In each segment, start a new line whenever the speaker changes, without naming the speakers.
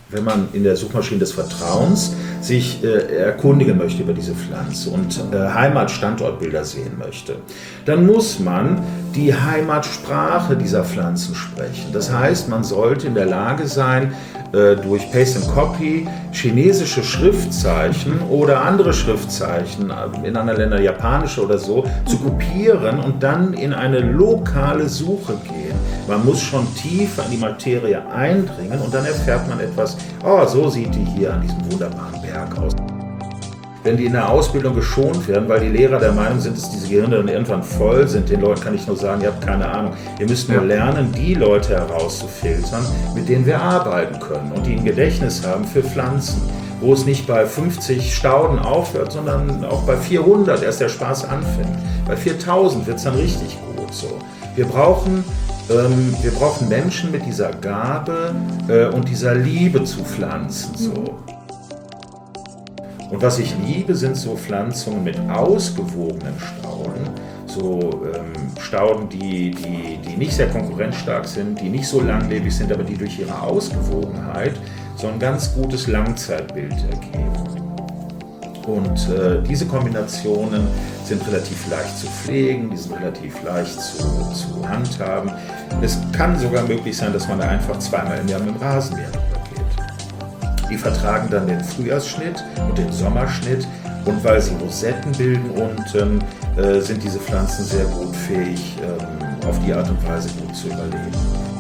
wenn man in der Suchmaschine des Vertrauens sich erkundigen möchte über diese Pflanze und Heimatstandortbilder sehen möchte, dann muss man die Heimatsprache dieser Pflanzen sprechen. Das heißt, man sollte in der Lage sein, durch Paste and Copy chinesische Schriftzeichen oder andere Schriftzeichen, in anderen Ländern japanische oder so, zu kopieren und dann in eine lokale Suche gehen. Man muss schon tiefer in die Materie eindringen und dann erfährt man etwas, oh, so sieht die hier an diesem wunderbaren Berg aus. Wenn die in der Ausbildung geschont werden, weil die Lehrer der Meinung sind, dass diese Gehirne dann irgendwann voll sind, den Leuten kann ich nur sagen, ihr habt keine Ahnung. Ihr müsst nur lernen, die Leute herauszufiltern, mit denen wir arbeiten können und die ein Gedächtnis haben für Pflanzen, wo es nicht bei 50 Stauden aufhört, sondern auch bei 400 erst der Spaß anfängt. Bei 4000 wird es dann richtig gut. So. Wir brauchen Menschen mit dieser Gabe und dieser Liebe zu Pflanzen. So. Und was ich liebe, sind so Pflanzungen mit ausgewogenen Stauden. So Stauden, die nicht sehr konkurrenzstark sind, die nicht so langlebig sind, aber die durch ihre Ausgewogenheit so ein ganz gutes Langzeitbild ergeben. Und diese Kombinationen sind relativ leicht zu pflegen, die sind relativ leicht zu handhaben. Es kann sogar möglich sein, dass man da einfach zweimal im Jahr mit dem Rasenmäher übergeht. Die vertragen dann den Frühjahrsschnitt und den Sommerschnitt und weil sie Rosetten bilden unten, sind diese Pflanzen sehr gut fähig, auf die Art und Weise gut zu überleben.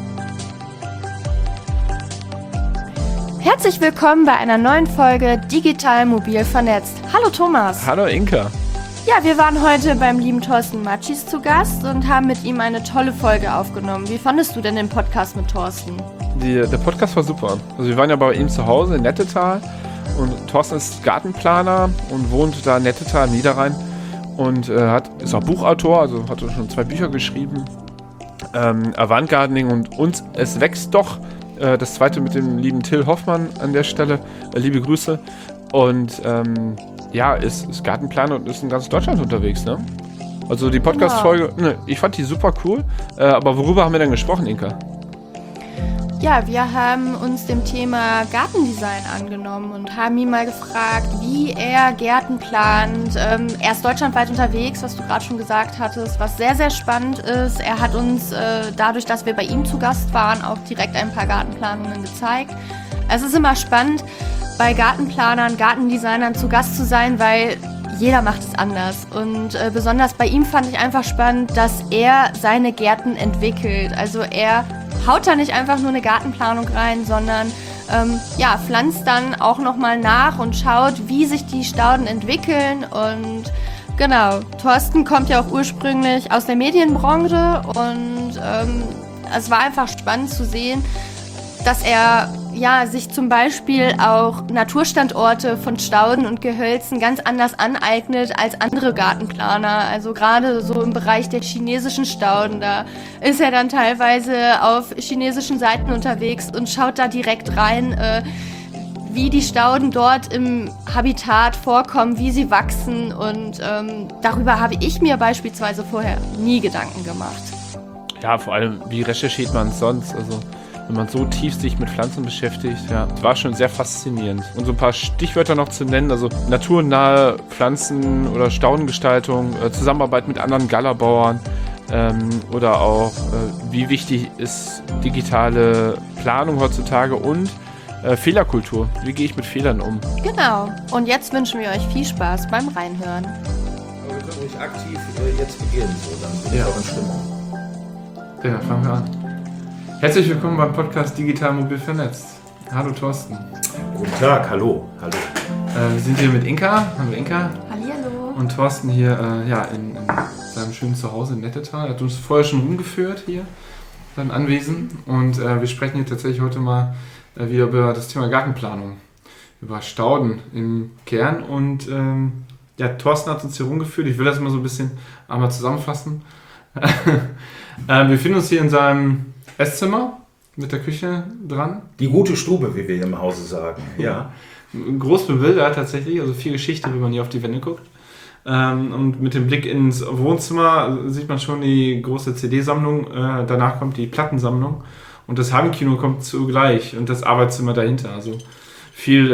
Herzlich willkommen bei einer neuen Folge Digital Mobil vernetzt. Hallo Thomas.
Hallo Inka.
Ja, wir waren heute beim lieben Thorsten Matschis zu Gast und haben mit ihm eine tolle Folge aufgenommen. Wie fandest du denn den Podcast mit Thorsten? Der
Podcast war super. Also wir waren ja bei ihm zu Hause in Nettetal und Thorsten ist Gartenplaner und wohnt da in Nettetal im Niederrhein und ist auch Buchautor, also hat schon 2 Bücher geschrieben. Avant Gardening und es wächst doch. Das zweite mit dem lieben Till Hoffmann an der Stelle. Liebe Grüße. Und ist Gartenplaner und ist in ganz Deutschland unterwegs, ne? Also die Podcast-Folge, ich fand die super cool. Aber worüber haben wir denn gesprochen, Inka?
Ja, wir haben uns dem Thema Gartendesign angenommen und haben ihn mal gefragt, wie er Gärten plant. Er ist deutschlandweit unterwegs, was du gerade schon gesagt hattest, was sehr, sehr spannend ist. Er hat uns dadurch, dass wir bei ihm zu Gast waren, auch direkt ein paar Gartenplanungen gezeigt. Es ist immer spannend, bei Gartenplanern, Gartendesignern zu Gast zu sein, weil jeder macht es anders. Und besonders bei ihm fand ich einfach spannend, dass er seine Gärten entwickelt. Also er haut da nicht einfach nur eine Gartenplanung rein, sondern pflanzt dann auch nochmal nach und schaut, wie sich die Stauden entwickeln. Und genau, Thorsten kommt ja auch ursprünglich aus der Medienbranche und es war einfach spannend zu sehen, dass er sich zum Beispiel auch Naturstandorte von Stauden und Gehölzen ganz anders aneignet als andere Gartenplaner. Also gerade so im Bereich der chinesischen Stauden, da ist er dann teilweise auf chinesischen Seiten unterwegs und schaut da direkt rein, wie die Stauden dort im Habitat vorkommen, wie sie wachsen und darüber habe ich mir beispielsweise vorher nie Gedanken gemacht.
Ja, vor allem, wie recherchiert man es sonst? Also wenn man so tief sich mit Pflanzen beschäftigt, war schon sehr faszinierend. Und so ein paar Stichwörter noch zu nennen, also naturnahe Pflanzen- oder Staudengestaltung, Zusammenarbeit mit anderen Gallerbauern oder auch, wie wichtig ist digitale Planung heutzutage und Fehlerkultur. Wie gehe ich mit Fehlern um?
Genau. Und jetzt wünschen wir euch viel Spaß beim Reinhören.
Aber wir können ruhig aktiv jetzt beginnen, so dann bin ich auch in Stimmung.
Ja, fangen wir an. Herzlich willkommen beim Podcast Digital Mobil vernetzt. Hallo Thorsten.
Guten Tag, hallo.
Wir sind hier mit Inka. Hallo Inka.
Hallihallo.
Und Thorsten hier in seinem schönen Zuhause in Nettetal. Er hat uns vorher schon rumgeführt hier, sein Anwesen. Und wir sprechen hier tatsächlich heute mal wieder über das Thema Gartenplanung. Über Stauden im Kern. Und Thorsten hat uns hier rumgeführt. Ich will das mal so ein bisschen einmal zusammenfassen. Wir befinden uns hier in seinem Esszimmer mit der Küche dran.
Die gute Stube, wie wir hier im Hause sagen. Ja.
Groß bebildert tatsächlich, also viel Geschichte, wenn man hier auf die Wände guckt. Und mit dem Blick ins Wohnzimmer sieht man schon die große CD-Sammlung. Danach kommt die Plattensammlung.
und das Heimkino kommt zugleich und das Arbeitszimmer dahinter. Also viel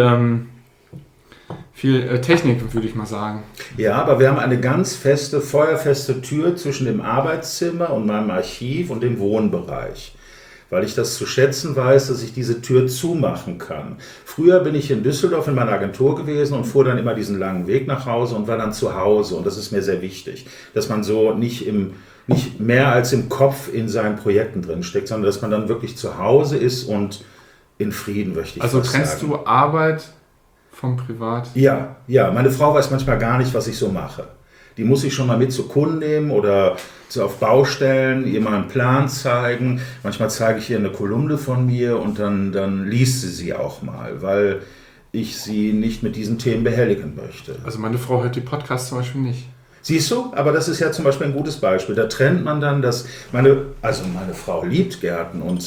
Technik, würde ich mal sagen.
Ja, aber wir haben eine ganz feste, feuerfeste Tür zwischen dem Arbeitszimmer und meinem Archiv und dem Wohnbereich. Weil ich das zu schätzen weiß, dass ich diese Tür zumachen kann. Früher bin ich in Düsseldorf in meiner Agentur gewesen und fuhr dann immer diesen langen Weg nach Hause und war dann zu Hause. Und das ist mir sehr wichtig, dass man so nicht mehr als im Kopf in seinen Projekten drin steckt, sondern dass man dann wirklich zu Hause ist und in Frieden, möchte ich
also
fast sagen.
trennst du Arbeit vom Privat?
Ja, meine Frau weiß manchmal gar nicht, was ich so mache. Die muss ich schon mal mit zu Kunden nehmen oder auf Baustellen, ihr mal einen Plan zeigen. Manchmal zeige ich ihr eine Kolumne von mir und dann liest sie auch mal, weil ich sie nicht mit diesen Themen behelligen möchte.
Also meine Frau hört die Podcasts zum Beispiel nicht.
Siehst du? Aber das ist ja zum Beispiel ein gutes Beispiel. Da trennt man dann meine Frau liebt Gärten und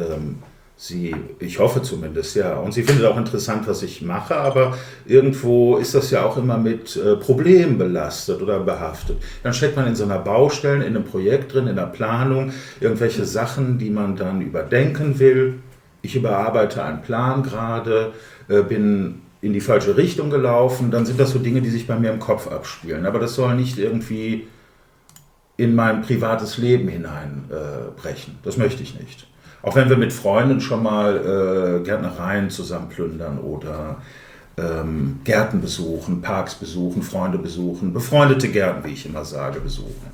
ich hoffe zumindest, ja. Und sie findet auch interessant, was ich mache, aber irgendwo ist das ja auch immer mit Problemen belastet oder behaftet. Dann steckt man in so einer Baustelle, in einem Projekt drin, in der Planung, irgendwelche Sachen, die man dann überdenken will. Ich überarbeite einen Plan gerade, bin in die falsche Richtung gelaufen, dann sind das so Dinge, die sich bei mir im Kopf abspielen. Aber das soll nicht irgendwie in mein privates Leben hineinbrechen. Das möchte ich nicht. Auch wenn wir mit Freunden schon mal Gärtnereien zusammen plündern oder Gärten besuchen, Parks besuchen, Freunde besuchen, befreundete Gärten, wie ich immer sage, besuchen.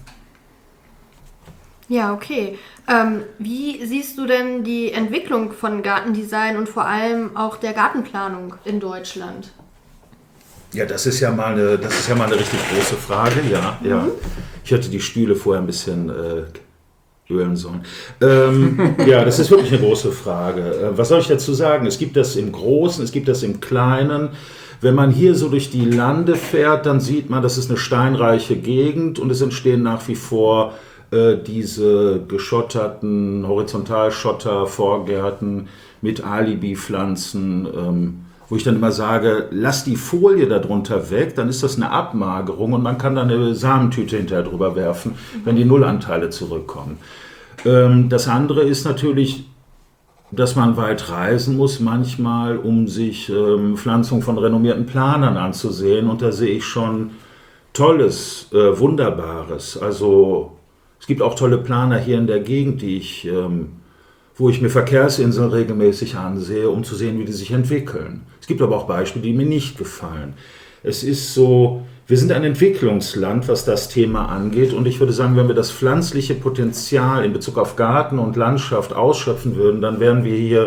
Ja, okay. Wie siehst du denn die Entwicklung von Gartendesign und vor allem auch der Gartenplanung in Deutschland?
Ja, das ist ja mal eine richtig große Frage, ja. Ich hätte die Stühle vorher ein bisschen ölen sollen. Ja, das ist wirklich eine große Frage. Was soll ich dazu sagen? Es gibt das im Großen, es gibt das im Kleinen. Wenn man hier so durch die Lande fährt, dann sieht man, das ist eine steinreiche Gegend und es entstehen nach wie vor diese geschotterten Horizontalschotter-Vorgärten mit Alibi-Pflanzen, wo ich dann immer sage, lass die Folie darunter weg, dann ist das eine Abmagerung und man kann dann eine Samentüte hinterher drüber werfen, wenn die Nullanteile zurückkommen. Das andere ist natürlich, dass man weit reisen muss manchmal, um sich Pflanzung von renommierten Planern anzusehen und da sehe ich schon Tolles, Wunderbares. Also es gibt auch tolle Planer hier in der Gegend, wo ich mir Verkehrsinseln regelmäßig ansehe, um zu sehen, wie die sich entwickeln. Es gibt aber auch Beispiele, die mir nicht gefallen. Es ist so, wir sind ein Entwicklungsland, was das Thema angeht. Und ich würde sagen, wenn wir das pflanzliche Potenzial in Bezug auf Garten und Landschaft ausschöpfen würden, dann wären wir hier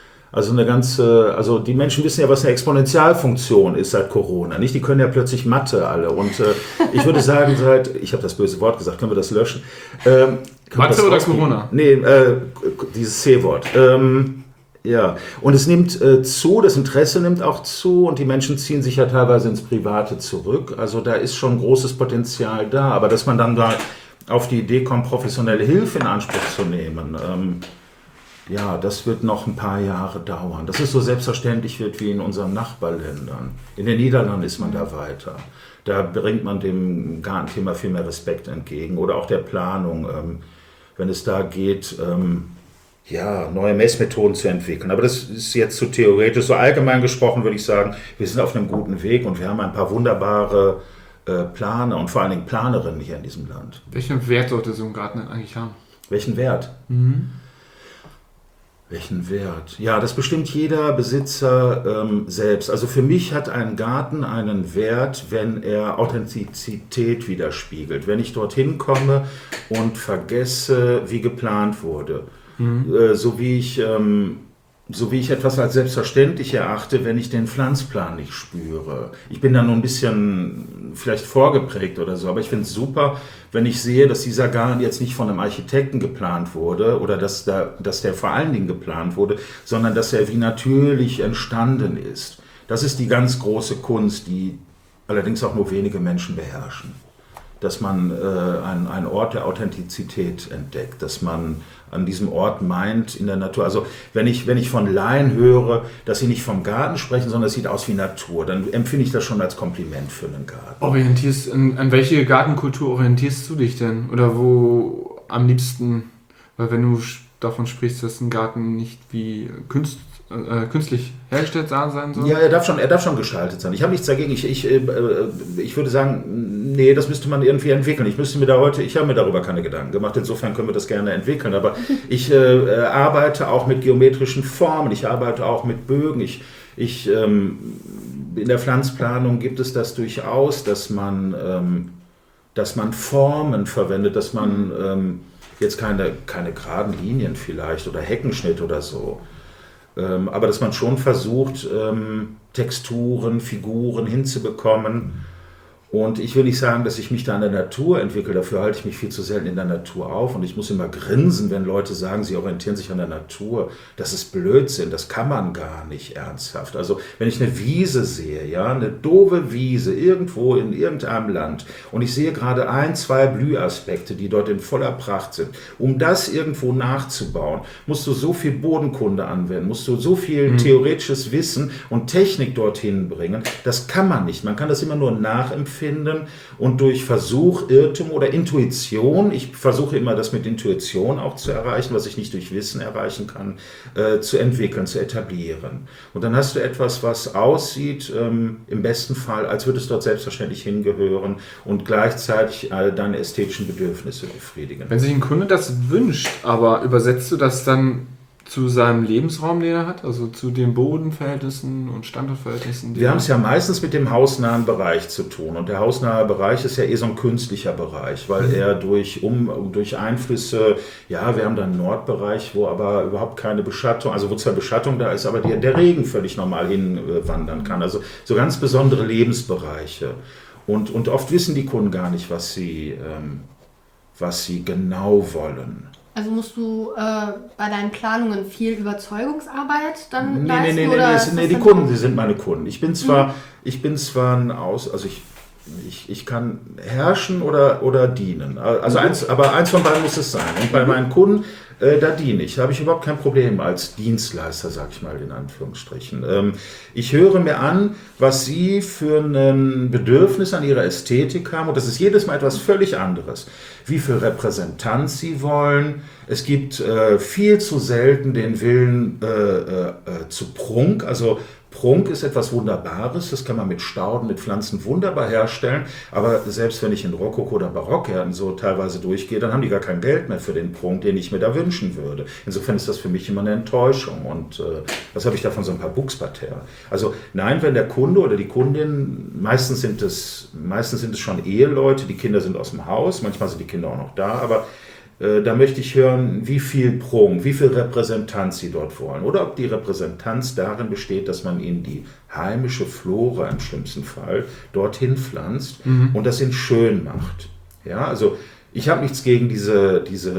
also die Menschen wissen ja, was eine Exponentialfunktion ist seit Corona, nicht? Die können ja plötzlich Mathe alle. Und ich würde sagen, ich habe das böse Wort gesagt, können wir das löschen?
Mathe oder Corona?
Nee, dieses C-Wort. Ja, und es nimmt zu, das Interesse nimmt auch zu und die Menschen ziehen sich ja teilweise ins Private zurück. Also da ist schon großes Potenzial da, aber dass man dann da auf die Idee kommt, professionelle Hilfe in Anspruch zu nehmen, ja, das wird noch ein paar Jahre dauern. Dass es so selbstverständlich wird wie in unseren Nachbarländern. In den Niederlanden ist man da weiter. Da bringt man dem Gartenthema viel mehr Respekt entgegen oder auch der Planung, wenn es da geht, neue Messmethoden zu entwickeln. Aber das ist jetzt zu theoretisch. So allgemein gesprochen würde ich sagen, wir sind auf einem guten Weg und wir haben ein paar wunderbare Planer und vor allen Dingen Planerinnen hier in diesem Land.
Welchen Wert sollte so ein Garten denn eigentlich haben?
Welchen Wert? Welchen Wert? Ja, das bestimmt jeder Besitzer selbst. Also für mich hat ein Garten einen Wert, wenn er Authentizität widerspiegelt. Wenn ich dorthin komme und vergesse, wie geplant wurde. So wie ich etwas als selbstverständlich erachte, wenn ich den Pflanzplan nicht spüre. Ich bin da nur ein bisschen vielleicht vorgeprägt oder so, aber ich finde es super, wenn ich sehe, dass dieser Garten jetzt nicht von einem Architekten geplant wurde oder dass der vor allen Dingen geplant wurde, sondern dass er wie natürlich entstanden ist. Das ist die ganz große Kunst, die allerdings auch nur wenige Menschen beherrschen. Dass man einen Ort der Authentizität entdeckt, dass man an diesem Ort meint in der Natur. Also wenn ich von Laien höre, dass sie nicht vom Garten sprechen, sondern es sieht aus wie Natur, dann empfinde ich das schon als Kompliment für einen Garten.
An welche Gartenkultur orientierst du dich denn? Oder wo am liebsten? Weil wenn du davon sprichst, dass ein Garten nicht wie künstlich hergestellt sein soll?
Ja, er darf schon gestaltet sein. Ich habe nichts dagegen. Ich würde sagen, nee, das müsste man irgendwie entwickeln. Ich habe mir darüber keine Gedanken gemacht. Insofern können wir das gerne entwickeln. Aber ich arbeite auch mit geometrischen Formen. Ich arbeite auch mit Bögen. In der Pflanzplanung gibt es das durchaus, dass man Formen verwendet, dass man jetzt keine geraden Linien vielleicht oder Heckenschnitt oder so, aber dass man schon versucht, Texturen, Figuren hinzubekommen. Und ich will nicht sagen, dass ich mich da in der Natur entwickle, dafür halte ich mich viel zu selten in der Natur auf und ich muss immer grinsen, wenn Leute sagen, sie orientieren sich an der Natur. Das ist Blödsinn, das kann man gar nicht ernsthaft. Also wenn ich eine Wiese sehe, ja, eine doofe Wiese irgendwo in irgendeinem Land und ich sehe gerade 1, 2 Blühaspekte, die dort in voller Pracht sind, um das irgendwo nachzubauen, musst du so viel Bodenkunde anwenden, musst du so viel theoretisches Wissen und Technik dorthin bringen, das kann man nicht. Man kann das immer nur nachempfinden und durch Versuch, Irrtum oder Intuition, ich versuche immer das mit Intuition auch zu erreichen, was ich nicht durch Wissen erreichen kann, zu entwickeln, zu etablieren. Und dann hast du etwas, was aussieht, im besten Fall, als würde es dort selbstverständlich hingehören und gleichzeitig deine ästhetischen Bedürfnisse befriedigen.
Wenn sich ein Kunde das wünscht, aber übersetzt du das dann zu seinem Lebensraum, den er hat, also zu den Bodenverhältnissen und Standortverhältnissen?
Wir haben es ja meistens mit dem hausnahen Bereich zu tun und der hausnahe Bereich ist ja so ein künstlicher Bereich, weil er durch Einflüsse, ja, wir haben dann einen Nordbereich, wo aber überhaupt keine Beschattung, also wo zwar Beschattung da ist, aber der Regen völlig normal hinwandern kann, also so ganz besondere Lebensbereiche und oft wissen die Kunden gar nicht, was sie genau wollen.
Also musst du bei deinen Planungen viel Überzeugungsarbeit dann leisten?
Nee, die Kunden, sie sind meine Kunden. Ich bin zwar ich kann herrschen oder dienen. Also eins von beiden muss es sein. Und bei meinen Kunden, da diene ich. Da habe ich überhaupt kein Problem als Dienstleister, sag ich mal in Anführungsstrichen. Ich höre mir an, was sie für ein Bedürfnis an ihrer Ästhetik haben. Und das ist jedes Mal etwas völlig anderes. Wie viel Repräsentanz sie wollen. Es gibt viel zu selten den Willen zu Prunk. Also Prunk ist etwas Wunderbares, das kann man mit Stauden, mit Pflanzen wunderbar herstellen, aber selbst wenn ich in Rokoko- oder Barockgärten so teilweise durchgehe, dann haben die gar kein Geld mehr für den Prunk, den ich mir da wünschen würde. Insofern ist das für mich immer eine Enttäuschung und was habe ich davon, so ein paar Buchsparterre? Also nein, wenn der Kunde oder die Kundin, meistens sind es schon Eheleute, die Kinder sind aus dem Haus, manchmal sind die Kinder auch noch da, aber da möchte ich hören, wie viel Prunk, wie viel Repräsentanz sie dort wollen. Oder ob die Repräsentanz darin besteht, dass man ihnen die heimische Flora im schlimmsten Fall dorthin pflanzt und das ihnen schön macht. Ja, also ich habe nichts gegen diese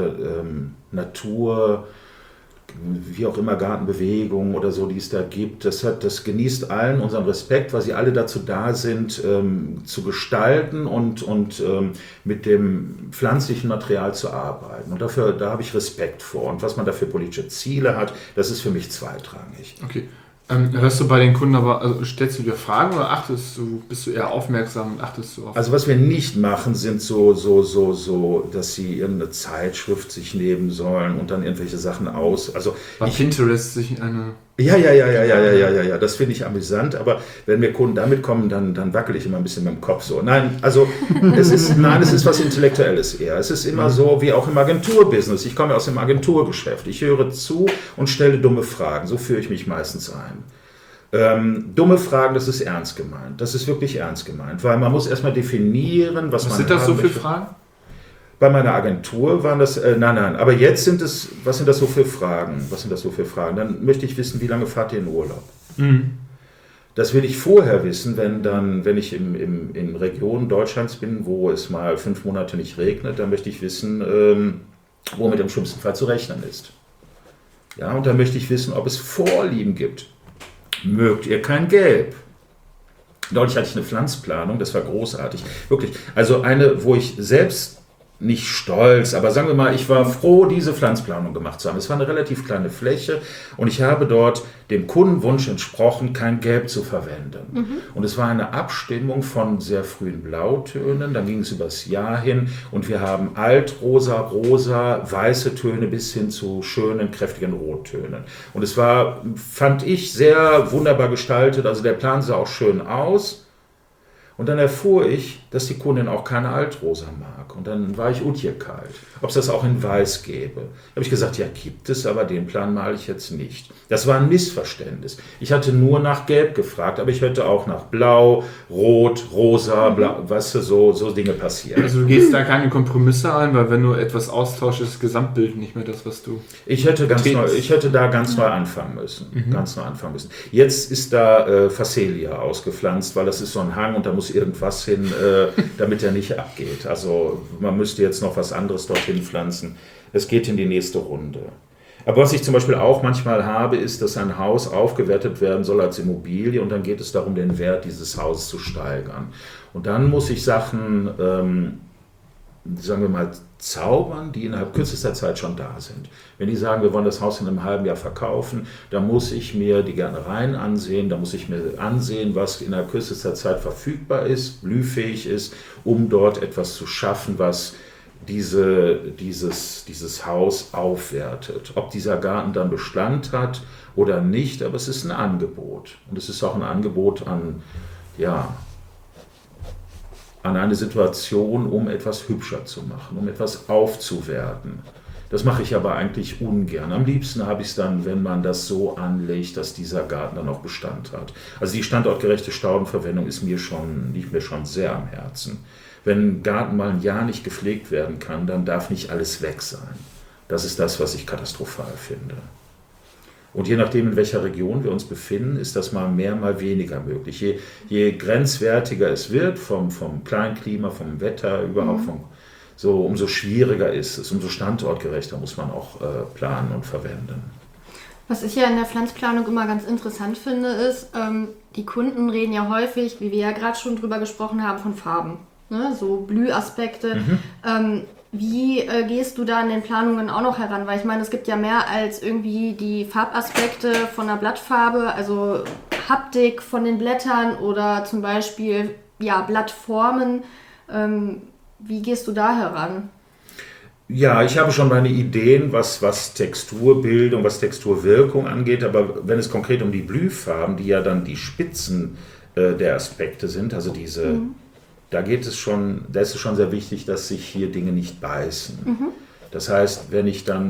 Natur, wie auch immer Gartenbewegungen oder so, die es da gibt. Das genießt allen unseren Respekt, weil sie alle dazu da sind, zu gestalten und mit dem pflanzlichen Material zu arbeiten. Und da habe ich Respekt vor. Und was man da für politische Ziele hat, das ist für mich zweitrangig.
Okay. Hörst du bei den Kunden aber, also stellst du dir Fragen oder bist du eher aufmerksam und achtest du auf?
Also was wir nicht machen, sind so, dass sie irgendeine Zeitschrift sich nehmen sollen und dann irgendwelche Sachen
Bei Pinterest sich eine...
Ja, das finde ich amüsant, aber wenn mir Kunden damit kommen, dann wackel ich immer ein bisschen mit dem Kopf so. Nein, also es ist was Intellektuelles eher. Es ist immer so, wie auch im Agenturbusiness. Ich komme aus dem Agenturgeschäft. Ich höre zu und stelle dumme Fragen. So führe ich mich meistens ein. Dumme Fragen, das ist ernst gemeint. Das ist wirklich ernst gemeint, weil man muss erstmal definieren, was man
sind das so für Fragen?
Bei meiner Agentur waren das, nein, aber jetzt was sind das so für Fragen? Dann möchte ich wissen, wie lange fahrt ihr in Urlaub? Das will ich vorher wissen, wenn ich in Regionen Deutschlands bin, wo es mal 5 Monate nicht regnet, dann möchte ich wissen, womit im schlimmsten Fall zu rechnen ist. Ja, und dann möchte ich wissen, ob es Vorlieben gibt. Mögt ihr kein Gelb? Neulich hatte ich eine Pflanzplanung, das war großartig. Wirklich, also eine, wo ich selbst nicht stolz, aber sagen wir mal, ich war froh, diese Pflanzplanung gemacht zu haben. Es war eine relativ kleine Fläche und ich habe dort dem Kundenwunsch entsprochen, kein Gelb zu verwenden. Und es war eine Abstimmung von sehr frühen Blautönen, dann ging es übers Jahr hin und wir haben Altrosa, rosa, weiße Töne bis hin zu schönen, kräftigen Rottönen. Und es war, fand ich, sehr wunderbar gestaltet, also der Plan sah auch schön aus. Und dann erfuhr ich, dass die Kundin auch keine Altrosa mag. Und dann war ich kalt, ob es das auch in Weiß gäbe. Da habe ich gesagt, ja, gibt es, aber den Plan male ich jetzt nicht. Das war ein Missverständnis. Ich hatte nur nach Gelb gefragt, aber ich hätte auch nach Blau, Rot, Rosa, Blau, weißt du, so Dinge passieren.
Also du gehst da keine Kompromisse ein, weil wenn du etwas austauschst, ist das Gesamtbild nicht mehr das, was du...
Ich hätte da ganz neu anfangen müssen. Ganz neu anfangen müssen. Jetzt ist da Phacelia ausgepflanzt, weil das ist so ein Hang und da muss irgendwas hin, damit er nicht abgeht. Also man müsste jetzt noch was anderes dorthin pflanzen. Es geht in die nächste Runde. Aber was ich zum Beispiel auch manchmal habe, ist, dass ein Haus aufgewertet werden soll als Immobilie und dann geht es darum, den Wert dieses Hauses zu steigern. Und dann muss ich Sachen, sagen wir mal, zaubern, die innerhalb kürzester Zeit schon da sind. Wenn die sagen, wir wollen das Haus in einem halben Jahr verkaufen, dann muss ich mir die Gärtnereien ansehen, da muss ich mir ansehen, was innerhalb kürzester Zeit verfügbar ist, blühfähig ist, um dort etwas zu schaffen, was dieses Haus aufwertet. Ob dieser Garten dann Bestand hat oder nicht, aber es ist ein Angebot. Und es ist auch ein Angebot an eine Situation, um etwas hübscher zu machen, um etwas aufzuwerten. Das mache ich aber eigentlich ungern. Am liebsten habe ich es dann, wenn man das so anlegt, dass dieser Garten dann auch Bestand hat. Also die standortgerechte Staudenverwendung liegt mir schon sehr am Herzen. Wenn ein Garten mal ein Jahr nicht gepflegt werden kann, dann darf nicht alles weg sein. Das ist das, was ich katastrophal finde. Und je nachdem, in welcher Region wir uns befinden, ist das mal mehr, mal weniger möglich. Je grenzwertiger es wird, vom Kleinklima, vom Wetter, überhaupt umso schwieriger ist es, umso standortgerechter muss man auch planen und verwenden.
Was ich ja in der Pflanzplanung immer ganz interessant finde, ist, die Kunden reden ja häufig, wie wir ja gerade schon drüber gesprochen haben, von Farben. Ne? So Blühaspekte. Wie gehst du da in den Planungen auch noch heran? Weil ich meine, es gibt ja mehr als irgendwie die Farbaspekte von der Blattfarbe, also Haptik von den Blättern oder zum Beispiel Blattformen. Wie gehst du da heran?
Ja, ich habe schon meine Ideen, was Texturbildung, was Texturwirkung angeht, aber wenn es konkret um die Blühfarben, die ja dann die Spitzen der Aspekte sind, also diese... Da ist es schon sehr wichtig, dass sich hier Dinge nicht beißen. Das heißt, wenn ich dann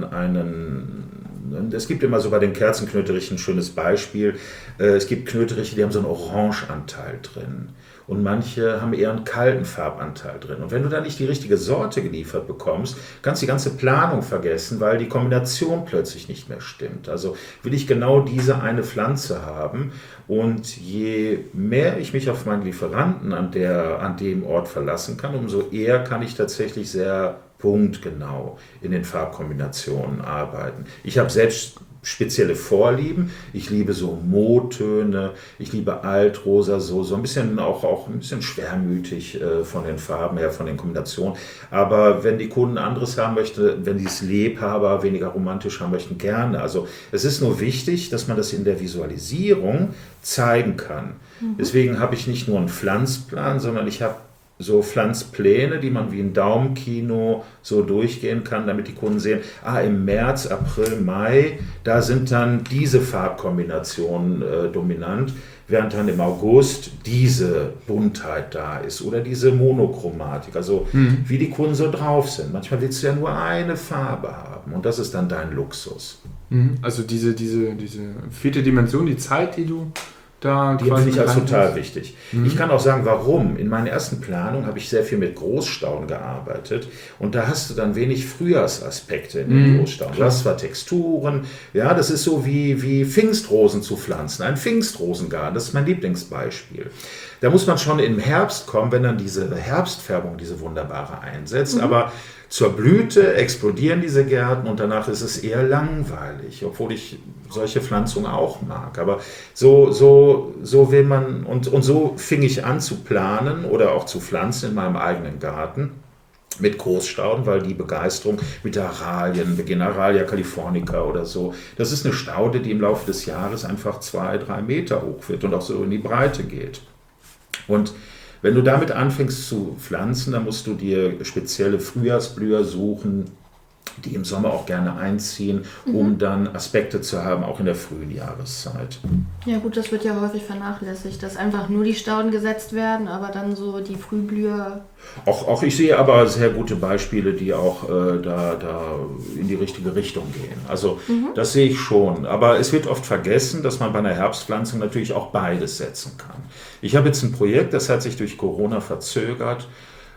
es gibt immer so bei den Kerzenknöterichen ein schönes Beispiel, es gibt Knöteriche, die haben so einen Orangeanteil drin und manche haben eher einen kalten Farbanteil drin. Und wenn du da nicht die richtige Sorte geliefert bekommst, kannst du die ganze Planung vergessen, weil die Kombination plötzlich nicht mehr stimmt. Also will ich genau diese eine Pflanze haben und je mehr ich mich auf meinen Lieferanten an dem Ort verlassen kann, umso eher kann ich tatsächlich sehr punktgenau in den Farbkombinationen arbeiten. Ich habe selbst spezielle Vorlieben. Ich liebe so Motöne, ich liebe Altrosa, so ein bisschen auch ein bisschen schwermütig von den Farben her, von den Kombinationen. Aber wenn die Kunden anderes haben möchten, wenn sie es lebhaber, weniger romantisch haben möchten, gerne. Also es ist nur wichtig, dass man das in der Visualisierung zeigen kann. Deswegen habe ich nicht nur einen Pflanzplan, sondern ich habe so Pflanzpläne, die man wie ein Daumenkino so durchgehen kann, damit die Kunden sehen, im März, April, Mai, da sind dann diese Farbkombinationen dominant, während dann im August diese Buntheit da ist oder diese Monochromatik, also wie die Kunden so drauf sind. Manchmal willst du ja nur eine Farbe haben und das ist dann dein Luxus.
Also diese vierte Dimension, die Zeit, die du da
die finde ich als total wichtig. Ich kann auch sagen, warum. In meiner ersten Planung habe ich sehr viel mit Großstauden gearbeitet und da hast du dann wenig Frühjahrsaspekte in den Großstauden. Du hast zwar Texturen, ja, das ist so wie Pfingstrosen zu pflanzen, ein Pfingstrosengarten, das ist mein Lieblingsbeispiel. Da muss man schon im Herbst kommen, wenn dann diese Herbstfärbung, diese wunderbare einsetzt, aber zur Blüte explodieren diese Gärten und danach ist es eher langweilig, obwohl ich solche Pflanzungen auch mag. Aber so will man, und so fing ich an zu planen oder auch zu pflanzen in meinem eigenen Garten. mit Großstauden, weil die Begeisterung mit der Aralien, Begineralia californica oder so, das ist eine Staude, die im Laufe des Jahres einfach 2-3 Meter hoch wird und auch so in die Breite geht. Und wenn du damit anfängst zu pflanzen, dann musst du dir spezielle Frühjahrsblüher suchen, die im Sommer auch gerne einziehen, um dann Aspekte zu haben, auch in der frühen Jahreszeit.
Ja gut, das wird ja häufig vernachlässigt, dass einfach nur die Stauden gesetzt werden, aber dann so die Frühblüher...
Auch ich sehe aber sehr gute Beispiele, die auch da in die richtige Richtung gehen. Also das sehe ich schon. Aber es wird oft vergessen, dass man bei einer Herbstpflanzung natürlich auch beides setzen kann. Ich habe jetzt ein Projekt, das hat sich durch Corona verzögert,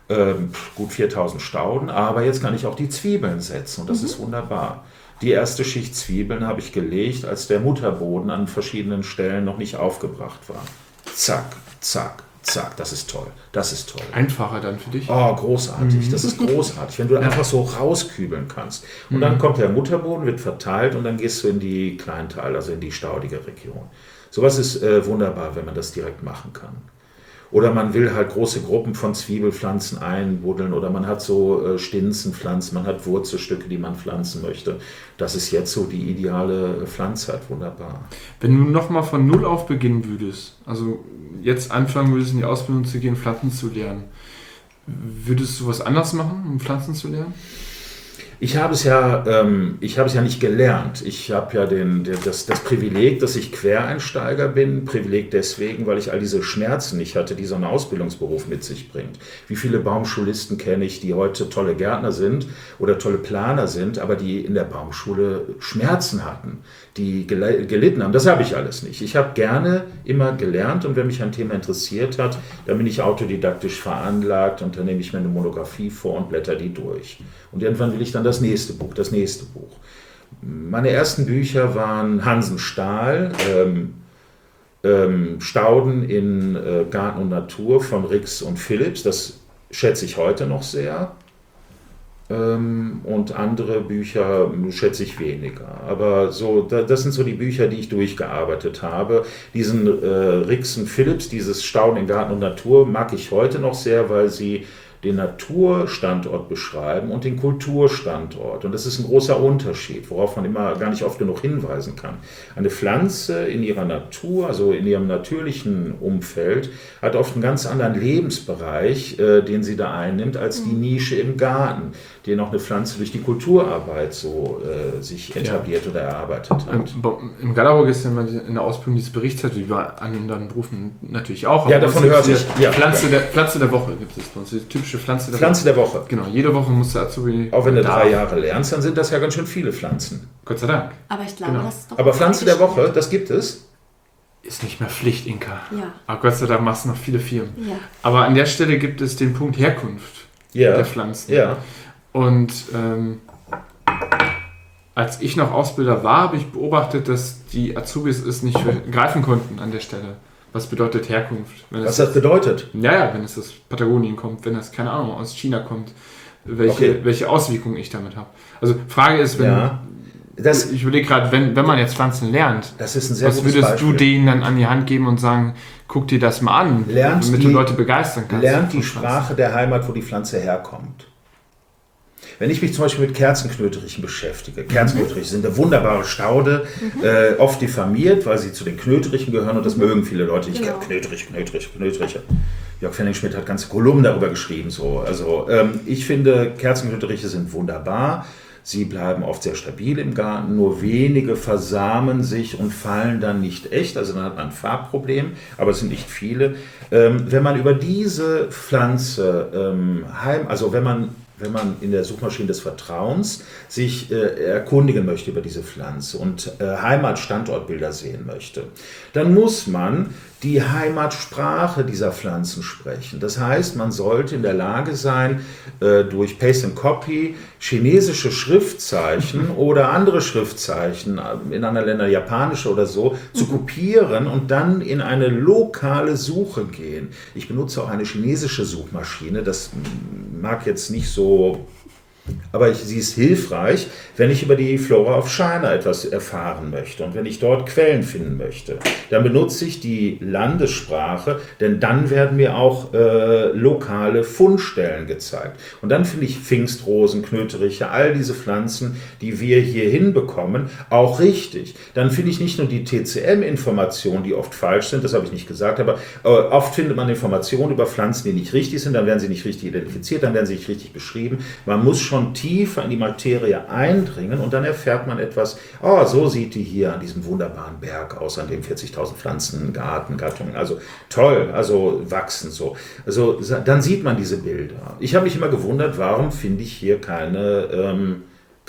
gut 4000 Stauden, aber jetzt kann ich auch die Zwiebeln setzen und das ist wunderbar. Die erste Schicht Zwiebeln habe ich gelegt, als der Mutterboden an verschiedenen Stellen noch nicht aufgebracht war. Zack, zack, zack, das ist toll, das ist toll.
Einfacher dann für dich?
Oh, großartig, das ist großartig, wenn du einfach so rauskübeln kannst. Und dann kommt der Mutterboden, wird verteilt und dann gehst du in die Kleinteil, also in die staudige Region. Sowas ist wunderbar, wenn man das direkt machen kann. Oder man will halt große Gruppen von Zwiebelpflanzen einbuddeln oder man hat so Stinzenpflanzen, man hat Wurzelstücke, die man pflanzen möchte. Das ist jetzt so die ideale Pflanzzeit, wunderbar.
Wenn du nochmal von Null auf beginnen würdest, also jetzt anfangen würdest, in die Ausbildung zu gehen, Pflanzen zu lernen, würdest du was anders machen, um Pflanzen zu lernen?
Ich habe es ja nicht gelernt. Ich habe ja das Privileg, dass ich Quereinsteiger bin. Privileg deswegen, weil ich all diese Schmerzen nicht hatte, die so ein Ausbildungsberuf mit sich bringt. Wie viele Baumschulisten kenne ich, die heute tolle Gärtner sind oder tolle Planer sind, aber die in der Baumschule Schmerzen hatten, die gelitten haben. Das habe ich alles nicht. Ich habe gerne immer gelernt und wenn mich ein Thema interessiert hat, dann bin ich autodidaktisch veranlagt und dann nehme ich mir eine Monographie vor und blätter die durch. Und irgendwann will ich dann das nächste Buch. Meine ersten Bücher waren Hansen Stahl, Stauden in Garten und Natur von Rix und Phillips. Das schätze ich heute noch sehr. Und andere Bücher schätze ich weniger. Aber so, das sind so die Bücher, die ich durchgearbeitet habe. Diesen Rix und Phillips, dieses Stauden in Garten und Natur, mag ich heute noch sehr, weil sie den Naturstandort beschreiben und den Kulturstandort. Und das ist ein großer Unterschied, worauf man immer gar nicht oft genug hinweisen kann. Eine Pflanze in ihrer Natur, also in ihrem natürlichen Umfeld, hat oft einen ganz anderen Lebensbereich, den sie da einnimmt, als die Nische im Garten, die noch eine Pflanze durch die Kulturarbeit so sich etabliert oder erarbeitet hat.
Im Galerburg ist ja in der Ausbildung dieses Berichtszeit, wie bei anderen Berufen natürlich auch.
Ja, davon hört sich. Ja,
Pflanze der Woche gibt es bei uns, die typische Pflanze der Woche. Genau, jede Woche muss der Azubi...
Auch wenn du 3 Jahre lernst, dann sind das ja ganz schön viele Pflanzen.
Gott sei Dank.
Aber ich glaube, das ist doch...
Aber Pflanze der Woche, das gibt es?
Ist nicht mehr Pflicht, Inka.
Ja.
Aber Gott sei Dank machst du noch viele Firmen.
Ja.
Aber an der Stelle gibt es den Punkt Herkunft der Pflanzen.
Ja.
Und als ich noch Ausbilder war, habe ich beobachtet, dass die Azubis es nicht greifen konnten an der Stelle. Was bedeutet Herkunft?
Was das bedeutet?
Ja, wenn es aus Patagonien kommt, wenn es, keine Ahnung, aus China kommt, welche Auswirkungen ich damit habe. Also Frage ist, ich überlege gerade, wenn man jetzt Pflanzen lernt,
das ist ein sehr
was würdest du denen dann an die Hand geben und sagen, guck dir das mal an, damit du Leute begeistern kannst?
Lernt die Sprache der Heimat, wo die Pflanze herkommt. Wenn ich mich zum Beispiel mit Kerzenknöterichen beschäftige, Kerzenknöteriche sind eine wunderbare Staude, oft diffamiert, weil sie zu den Knöterichen gehören und das mögen viele Leute. Ich kenne Knöteriche. Jörg Fenning-Schmidt hat ganze Kolumnen darüber geschrieben. So. Also ich finde, Kerzenknöteriche sind wunderbar. Sie bleiben oft sehr stabil im Garten, nur wenige versamen sich und fallen dann nicht echt, also dann hat man ein Farbproblem, aber es sind nicht viele. Wenn man über diese Pflanze, wenn man in der Suchmaschine des Vertrauens sich erkundigen möchte über diese Pflanze und Heimatstandortbilder sehen möchte, dann muss man die Heimatsprache dieser Pflanzen sprechen. Das heißt, man sollte in der Lage sein, durch Paste and Copy chinesische Schriftzeichen oder andere Schriftzeichen, in anderen Ländern japanische oder so, zu kopieren und dann in eine lokale Suche gehen. Ich benutze auch eine chinesische Suchmaschine, das mag jetzt nicht so Aber sie ist hilfreich, wenn ich über die Flora of China etwas erfahren möchte und wenn ich dort Quellen finden möchte. Dann benutze ich die Landessprache, denn dann werden mir auch lokale Fundstellen gezeigt. Und dann finde ich Pfingstrosen, Knöteriche, all diese Pflanzen, die wir hier hinbekommen, auch richtig. Dann finde ich nicht nur die TCM-Informationen, die oft falsch sind, das habe ich nicht gesagt, aber oft findet man Informationen über Pflanzen, die nicht richtig sind, dann werden sie nicht richtig identifiziert, dann werden sie nicht richtig beschrieben. Man muss schon tiefer in die Materie eindringen und dann erfährt man etwas, so sieht die hier an diesem wunderbaren Berg aus, an dem 40.000 Pflanzen, Gattungen, also toll, also wachsen so. Also dann sieht man diese Bilder. Ich habe mich immer gewundert, warum finde ich hier keine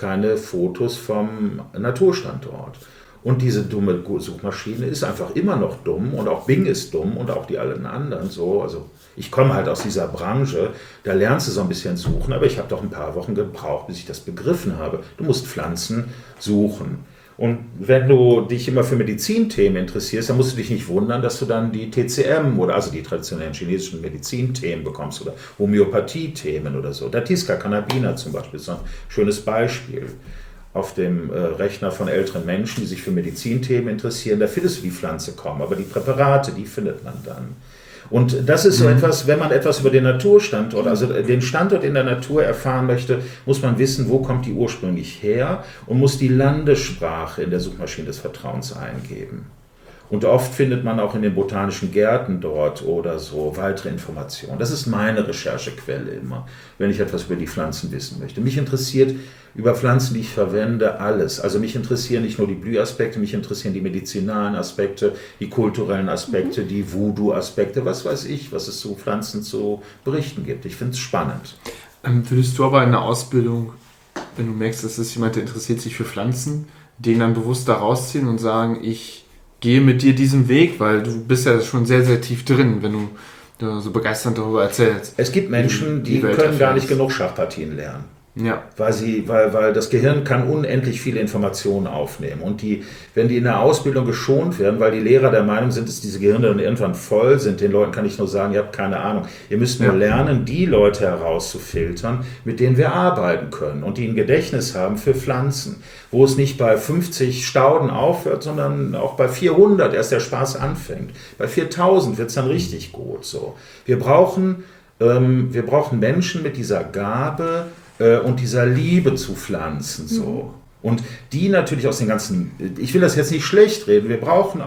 Fotos vom Naturstandort. Und diese dumme Suchmaschine ist einfach immer noch dumm und auch Bing ist dumm und auch die allen anderen so. Also ich komme halt aus dieser Branche, da lernst du so ein bisschen suchen, aber ich habe doch ein paar Wochen gebraucht, bis ich das begriffen habe. Du musst Pflanzen suchen. Und wenn du dich immer für Medizinthemen interessierst, dann musst du dich nicht wundern, dass du dann die TCM oder also die traditionellen chinesischen Medizinthemen bekommst oder Homöopathie-Themen oder so. Datisca cannabina zum Beispiel ist so ein schönes Beispiel. Auf dem Rechner von älteren Menschen, die sich für Medizinthemen interessieren, da findest du die Pflanze kaum, aber die Präparate, die findet man dann. Und das ist so etwas, wenn man etwas über den Naturstandort, also den Standort in der Natur erfahren möchte, muss man wissen, wo kommt die ursprünglich her und muss die Landessprache in der Suchmaschine des Vertrauens eingeben. Und oft findet man auch in den botanischen Gärten dort oder so weitere Informationen. Das ist meine Recherchequelle immer, wenn ich etwas über die Pflanzen wissen möchte. Mich interessiert über Pflanzen, die ich verwende, alles. Also mich interessieren nicht nur die Blühaspekte, mich interessieren die medizinalen Aspekte, die kulturellen Aspekte, die Voodoo-Aspekte, was weiß ich, was es zu Pflanzen zu berichten gibt. Ich finde es spannend.
Würdest du aber in der Ausbildung, wenn du merkst, dass es jemand, der interessiert sich für Pflanzen, den dann bewusst da rausziehen und sagen, ich gehe mit dir diesen Weg, weil du bist ja schon sehr, sehr tief drin, wenn du so begeistert darüber erzählst.
Es gibt Menschen, die können gar nicht genug Schachpartien lernen.
Ja.
Weil das Gehirn kann unendlich viele Informationen aufnehmen. Und wenn die in der Ausbildung geschont werden, weil die Lehrer der Meinung sind, dass diese Gehirne dann irgendwann voll sind, den Leuten kann ich nur sagen, ihr habt keine Ahnung. Ihr müsst nur lernen, die Leute herauszufiltern, mit denen wir arbeiten können und die ein Gedächtnis haben für Pflanzen, wo es nicht bei 50 Stauden aufhört, sondern auch bei 400 erst der Spaß anfängt. Bei 4000 wird es dann richtig gut. So. Wir brauchen Menschen mit dieser Gabe, und dieser Liebe zu Pflanzen so. Und die natürlich aus den ganzen, ich will das jetzt nicht schlecht reden, wir brauchen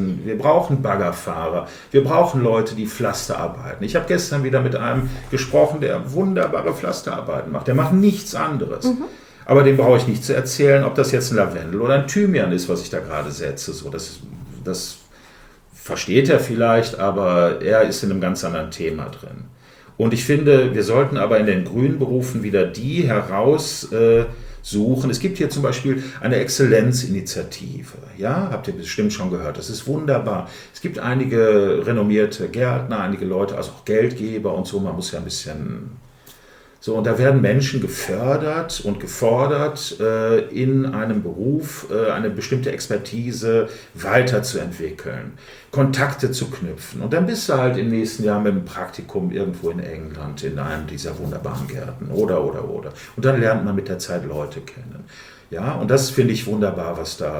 Baggerfahrer, wir brauchen Leute, die Pflasterarbeiten. Ich habe gestern wieder mit einem gesprochen, der wunderbare Pflasterarbeiten macht, der macht nichts anderes. Aber dem brauche ich nicht zu erzählen, ob das jetzt ein Lavendel oder ein Thymian ist, was ich da gerade setze. So, das versteht er vielleicht, aber er ist in einem ganz anderen Thema drin. Und ich finde, wir sollten aber in den grünen Berufen wieder die heraussuchen. Es gibt hier zum Beispiel eine Exzellenzinitiative. Ja, habt ihr bestimmt schon gehört. Das ist wunderbar. Es gibt einige renommierte Gärtner, einige Leute, also auch Geldgeber und so. Man muss ja ein bisschen... So, und da werden Menschen gefördert und gefordert, in einem Beruf eine bestimmte Expertise weiterzuentwickeln, Kontakte zu knüpfen. Und dann bist du halt im nächsten Jahr mit einem Praktikum irgendwo in England in einem dieser wunderbaren Gärten oder. Und dann lernt man mit der Zeit Leute kennen. Ja, und das finde ich wunderbar,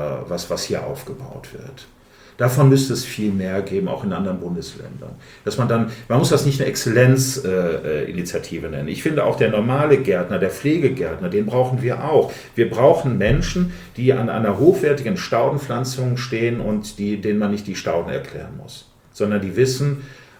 was hier aufgebaut wird. Davon müsste es viel mehr geben, auch in anderen Bundesländern. Man muss das nicht eine Exzellenzinitiative nennen. Ich finde auch der normale Gärtner, der Pflegegärtner, den brauchen wir auch. Wir brauchen Menschen, die an einer hochwertigen Staudenpflanzung stehen und denen man nicht die Stauden erklären muss, sondern die wissen,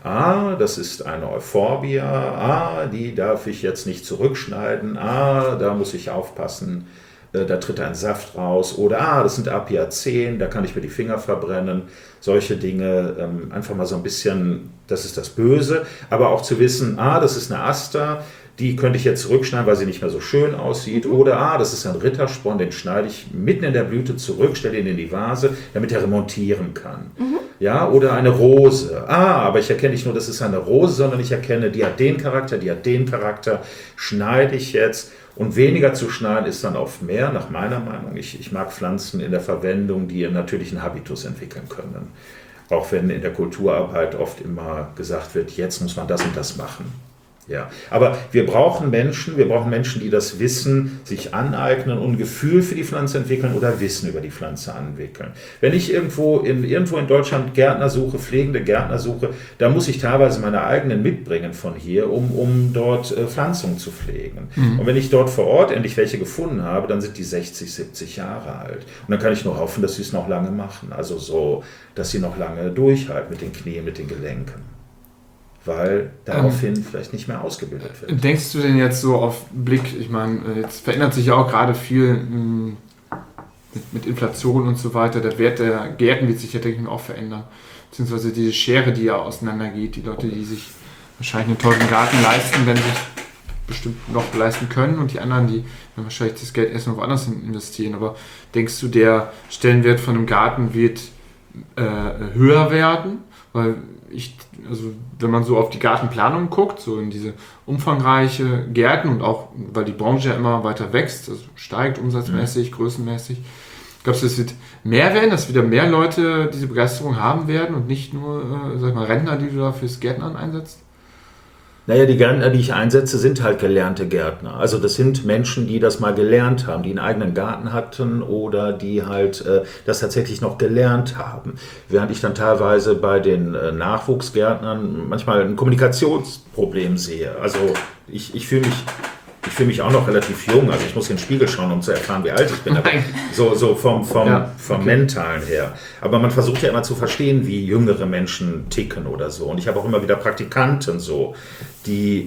das ist eine Euphorbia, die darf ich jetzt nicht zurückschneiden, da muss ich aufpassen, da tritt ein Saft raus oder das sind Apiacen, da kann ich mir die Finger verbrennen, solche Dinge, einfach mal so ein bisschen, das ist das Böse, aber auch zu wissen, das ist eine Aster, die könnte ich jetzt zurückschneiden, weil sie nicht mehr so schön aussieht, oder das ist ein Rittersporn, den schneide ich mitten in der Blüte zurück, stelle ihn in die Vase, damit er remontieren kann. Ja, oder eine Rose, aber ich erkenne nicht nur, das ist eine Rose, sondern ich erkenne, die hat den Charakter, schneide ich jetzt. Und weniger zu schneiden ist dann oft mehr, nach meiner Meinung. Ich mag Pflanzen in der Verwendung, die ihren natürlichen Habitus entwickeln können. Auch wenn in der Kulturarbeit oft immer gesagt wird, jetzt muss man das und das machen. Ja, aber wir brauchen Menschen, die das Wissen sich aneignen und ein Gefühl für die Pflanze entwickeln oder Wissen über die Pflanze entwickeln. Wenn ich irgendwo in Deutschland Gärtner suche, pflegende Gärtner suche, da muss ich teilweise meine eigenen mitbringen von hier, um dort Pflanzungen zu pflegen. Und wenn ich dort vor Ort endlich welche gefunden habe, dann sind die 60, 70 Jahre alt. Und dann kann ich nur hoffen, dass sie es noch lange machen. Also so, dass sie noch lange durchhalten mit den Knien, mit den Gelenken. Weil daraufhin vielleicht nicht mehr ausgebildet wird.
Denkst du denn jetzt so auf Blick, ich meine, jetzt verändert sich ja auch gerade viel mit Inflation und so weiter, der Wert der Gärten wird sich ja, denke ich mal, auch verändern. Beziehungsweise diese Schere, die ja auseinandergeht, die Leute, die sich wahrscheinlich einen teuren Garten leisten, wenn sie es bestimmt noch leisten können und die anderen, die dann wahrscheinlich das Geld erst noch woanders investieren. Aber denkst du, der Stellenwert von einem Garten wird höher werden? Weil also wenn man so auf die Gartenplanung guckt, so in diese umfangreiche Gärten und auch, weil die Branche ja immer weiter wächst, also steigt umsatzmäßig, größenmäßig, glaubst du, es wird mehr werden, dass wieder mehr Leute diese Begeisterung haben werden und nicht nur, sag ich mal, Rentner, die du da fürs Gärtnern einsetzt?
Naja, die Gärtner, die ich einsetze, sind halt gelernte Gärtner. Also das sind Menschen, die das mal gelernt haben, die einen eigenen Garten hatten oder die halt das tatsächlich noch gelernt haben. Während ich dann teilweise bei den Nachwuchsgärtnern manchmal ein Kommunikationsproblem sehe. Also ich fühle mich auch noch relativ jung, also ich muss in den Spiegel schauen, um zu erfahren, wie alt ich bin, aber so vom Mentalen her. Aber man versucht ja immer zu verstehen, wie jüngere Menschen ticken oder so. Und ich habe auch immer wieder Praktikanten so, die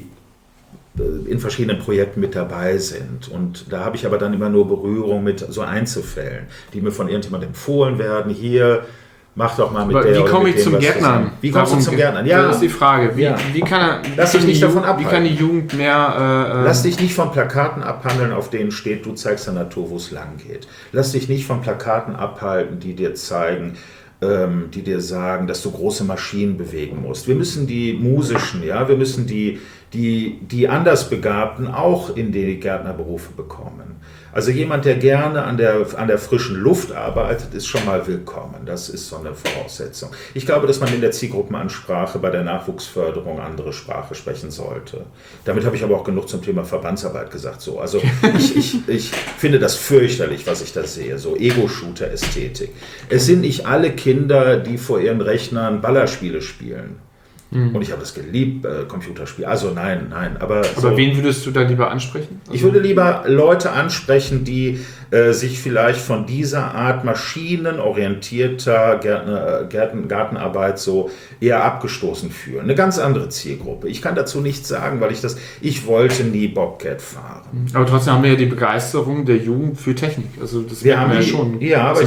in verschiedenen Projekten mit dabei sind. Und da habe ich aber dann immer nur Berührung mit so Einzelfällen, die mir von irgendjemandem empfohlen werden. Hier, mach doch mal mit
aber
der.
Wie komme ich zum Gärtnern?
Wie kommst du zum Gärtnern?
Ja, das ist die Frage. Wie kann die Jugend mehr...
Lass dich nicht von Plakaten abhandeln, auf denen steht, du zeigst der Natur, wo es lang geht. Lass dich nicht von Plakaten abhalten, die dir zeigen, die dir sagen, dass du große Maschinen bewegen musst. Wir müssen die musischen, wir müssen die Andersbegabten auch in die Gärtnerberufe bekommen. Also jemand, der gerne an der frischen Luft arbeitet, ist schon mal willkommen. Das ist so eine Voraussetzung. Ich glaube, dass man in der Zielgruppenansprache bei der Nachwuchsförderung andere Sprache sprechen sollte. Damit habe ich aber auch genug zum Thema Verbandsarbeit gesagt. So, also ich finde das fürchterlich, was ich da sehe. So Ego-Shooter-Ästhetik. Es sind nicht alle Kinder, die vor ihren Rechnern Ballerspiele spielen. Und ich habe es geliebt, Computerspiele. Also nein. Aber so,
wen würdest du da lieber ansprechen?
Ich würde lieber Leute ansprechen, die sich vielleicht von dieser Art maschinenorientierter Gartenarbeit so eher abgestoßen fühlen. Eine ganz andere Zielgruppe. Ich kann dazu nichts sagen, weil ich wollte nie Bobcat fahren.
Aber trotzdem haben wir ja die Begeisterung der Jugend für Technik. Also das
wir haben
ja schon.
Ja, aber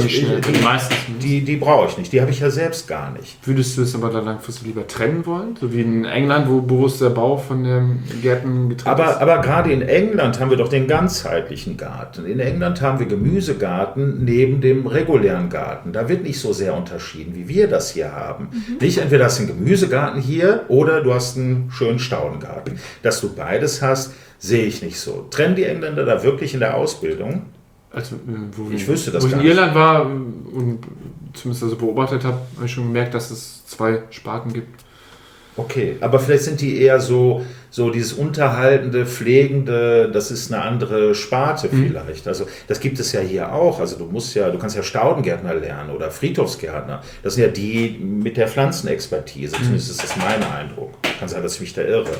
die
brauche ich nicht. Die habe ich ja selbst gar nicht.
Würdest du es aber dann langfristig lieber trennen wollen? So wie in England, wo bewusst der Bau von den Gärten getrennt ist?
Aber gerade in England haben wir doch den ganzheitlichen Garten. In England haben wir Gemüsegarten neben dem regulären Garten. Da wird nicht so sehr unterschieden, wie wir das hier haben. Nicht entweder hast du einen Gemüsegarten hier oder du hast einen schönen Staudengarten. Dass du beides hast, sehe ich nicht so. Trennen die Engländer da wirklich in der Ausbildung?
Also,
ich wüsste das
gar nicht. Wo ich in Irland
nicht.
war und zumindest also beobachtet habe ich schon gemerkt, dass es 2 Sparten gibt.
Okay, aber vielleicht sind die eher so dieses unterhaltende, pflegende, das ist eine andere Sparte vielleicht. Also das gibt es ja hier auch. Also du kannst ja Staudengärtner lernen oder Friedhofsgärtner. Das sind ja die mit der Pflanzenexpertise. Zumindest ist das mein Eindruck. Kann sein, dass ich mich da irre.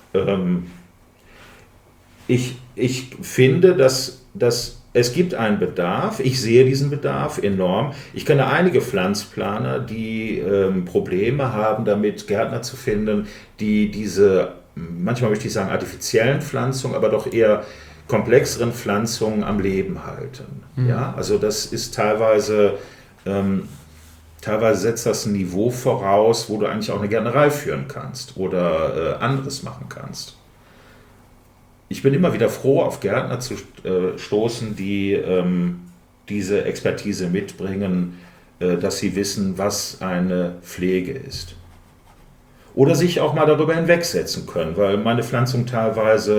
Ich finde, dass es gibt einen Bedarf, ich sehe diesen Bedarf enorm. Ich kenne einige Pflanzplaner, die Probleme haben, damit Gärtner zu finden, die diese, manchmal möchte ich sagen, artifiziellen Pflanzungen, aber doch eher komplexeren Pflanzungen am Leben halten. Ja, also das ist teilweise setzt das ein Niveau voraus, wo du eigentlich auch eine Gärtnerei führen kannst oder anderes machen kannst. Ich bin immer wieder froh, auf Gärtner zu stoßen, die diese Expertise mitbringen, dass sie wissen, was eine Pflege ist. Oder sich auch mal darüber hinwegsetzen können, weil meine Pflanzungen teilweise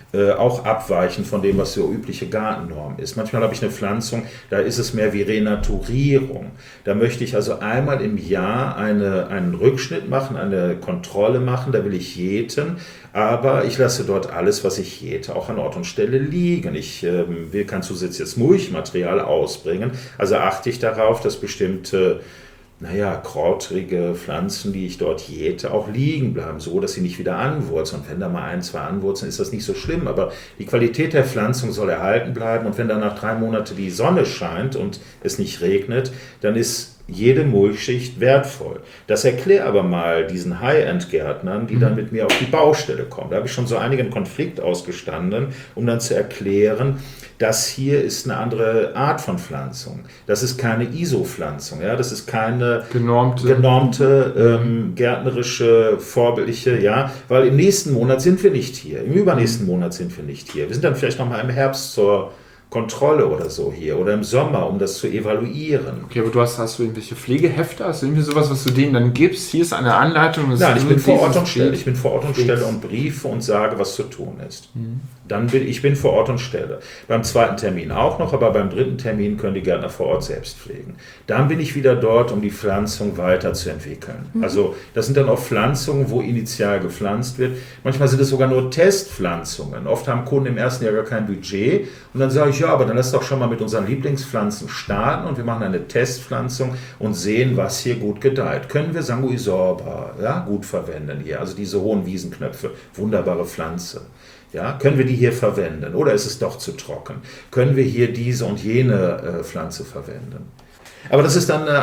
auch abweichen von dem, was so übliche Gartennorm ist. Manchmal habe ich eine Pflanzung, da ist es mehr wie Renaturierung. Da möchte ich also einmal im Jahr einen Rückschnitt machen, eine Kontrolle machen, da will ich jäten, aber ich lasse dort alles, was ich jäte, auch an Ort und Stelle liegen. Ich will kein zusätzliches Mulchmaterial ausbringen, also achte ich darauf, dass bestimmte krautrige Pflanzen, die ich dort jäte, auch liegen bleiben, so dass sie nicht wieder anwurzeln. Und wenn da mal 1, 2 anwurzeln, ist das nicht so schlimm, aber die Qualität der Pflanzung soll erhalten bleiben und wenn dann nach 3 Monaten die Sonne scheint und es nicht regnet, dann ist jede Mulchschicht wertvoll. Das erkläre aber mal diesen High-End-Gärtnern, die dann mit mir auf die Baustelle kommen. Da habe ich schon so einigen Konflikt ausgestanden, um dann zu erklären, das hier ist eine andere Art von Pflanzung. Das ist keine ISO-Pflanzung, ja? Das ist keine genormte gärtnerische, vorbildliche, ja, weil im nächsten Monat sind wir nicht hier, im übernächsten Monat sind wir nicht hier. Wir sind dann vielleicht noch mal im Herbst zur Kontrolle oder so hier oder im Sommer, um das zu evaluieren.
Okay, aber hast du irgendwelche Pflegehefte? Hast du irgendwie sowas, was du denen dann gibst? Hier ist eine Anleitung.
Nein, ich bin vor Ort und stelle und briefe und sage, was zu tun ist. Ich bin vor Ort und stelle. Beim 2. Termin auch noch, aber beim 3. Termin können die Gärtner vor Ort selbst pflegen. Dann bin ich wieder dort, um die Pflanzung weiterzuentwickeln. Also das sind dann auch Pflanzungen, wo initial gepflanzt wird. Manchmal sind es sogar nur Testpflanzungen. Oft haben Kunden im ersten Jahr gar kein Budget und dann sage ich, ja, aber dann lass doch schon mal mit unseren Lieblingspflanzen starten und wir machen eine Testpflanzung und sehen, was hier gut gedeiht. Können wir Sanguisorba gut verwenden hier, also diese hohen Wiesenknöpfe, wunderbare Pflanze. Ja, können wir die hier verwenden oder ist es doch zu trocken? Können wir hier diese und jene Pflanze verwenden? Aber das ist dann eine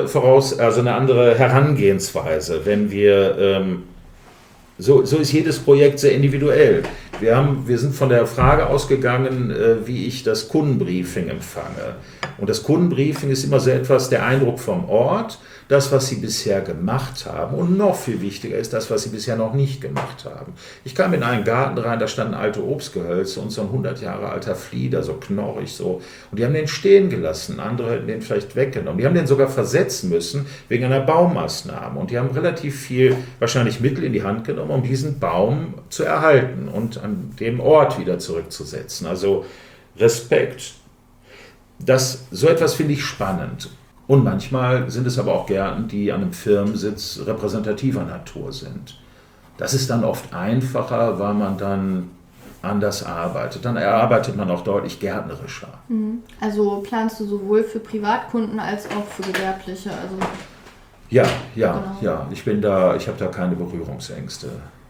andere Herangehensweise, wenn wir so ist jedes Projekt sehr individuell. Wir sind von der Frage ausgegangen, wie ich das Kundenbriefing empfange. Und das Kundenbriefing ist immer so etwas, der Eindruck vom Ort, das, was Sie bisher gemacht haben. Und noch viel wichtiger ist das, was Sie bisher noch nicht gemacht haben. Ich kam in einen Garten rein, da standen alte Obstgehölze und so ein 100 Jahre alter Flieder, so knorrig so. Und die haben den stehen gelassen, andere hätten den vielleicht weggenommen. Die haben den sogar versetzen müssen wegen einer Baumaßnahme. Und die haben relativ viel, wahrscheinlich Mittel in die Hand genommen, um diesen Baum zu erhalten und an dem Ort wieder zurückzusetzen. Also Respekt. So etwas finde ich spannend. Und manchmal sind es aber auch Gärten, die an einem Firmensitz repräsentativer Natur sind. Das ist dann oft einfacher, weil man dann anders arbeitet. Dann arbeitet man auch deutlich gärtnerischer.
Also planst du sowohl für Privatkunden als auch für Gewerbliche? Also
Ja.
Genau.
Ich habe da keine Berührungsängste.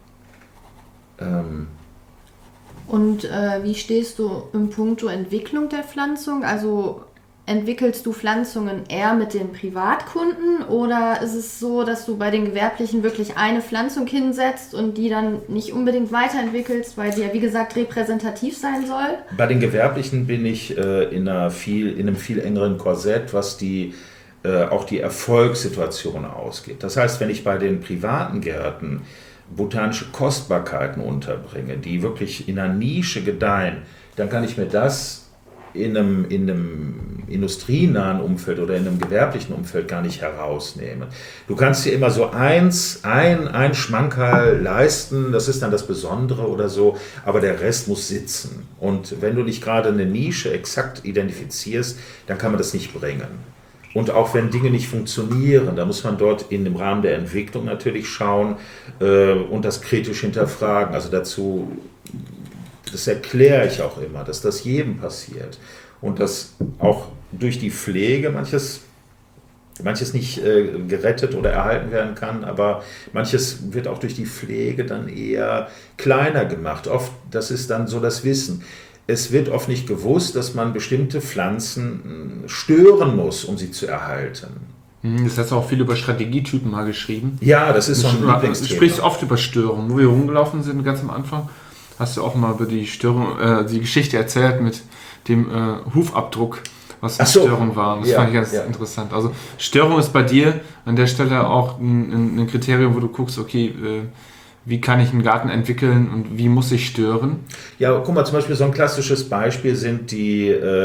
Und wie stehst du im Puncto Entwicklung der Pflanzung? Also entwickelst du Pflanzungen eher mit den Privatkunden oder ist es so, dass du bei den Gewerblichen wirklich eine Pflanzung hinsetzt und die dann nicht unbedingt weiterentwickelst, weil sie ja wie gesagt repräsentativ sein soll?
Bei den Gewerblichen bin ich in einem viel engeren Korsett, was auch die Erfolgssituation ausgeht. Das heißt, wenn ich bei den privaten Gärten botanische Kostbarkeiten unterbringe, die wirklich in einer Nische gedeihen, dann kann ich mir das in einem industrienahen Umfeld oder in einem gewerblichen Umfeld gar nicht herausnehmen. Du kannst dir immer so ein Schmankerl leisten, das ist dann das Besondere oder so, aber der Rest muss sitzen. Und wenn du nicht gerade eine Nische exakt identifizierst, dann kann man das nicht bringen. Und auch wenn Dinge nicht funktionieren, da muss man dort in dem Rahmen der Entwicklung natürlich schauen und das kritisch hinterfragen. Also das erkläre ich auch immer, dass das jedem passiert. Und dass auch durch die Pflege manches nicht gerettet oder erhalten werden kann, aber manches wird auch durch die Pflege dann eher kleiner gemacht. Oft, das ist dann so das Wissen. Es wird oft nicht gewusst, dass man bestimmte Pflanzen stören muss, um sie zu erhalten.
Das hast du auch viel über Strategietypen mal geschrieben.
Ja, das ist so ein Lieblingsthema.
Du sprichst oft über Störungen. Wo wir rumgelaufen sind, ganz am Anfang, hast du auch mal über die die Geschichte erzählt mit dem Hufabdruck, was eine Störung war. Das fand ich ganz interessant. Also Störung ist bei dir an der Stelle auch ein Kriterium, wo du guckst, okay, wie kann ich einen Garten entwickeln und wie muss ich stören?
Ja, guck mal, zum Beispiel so ein klassisches Beispiel sind die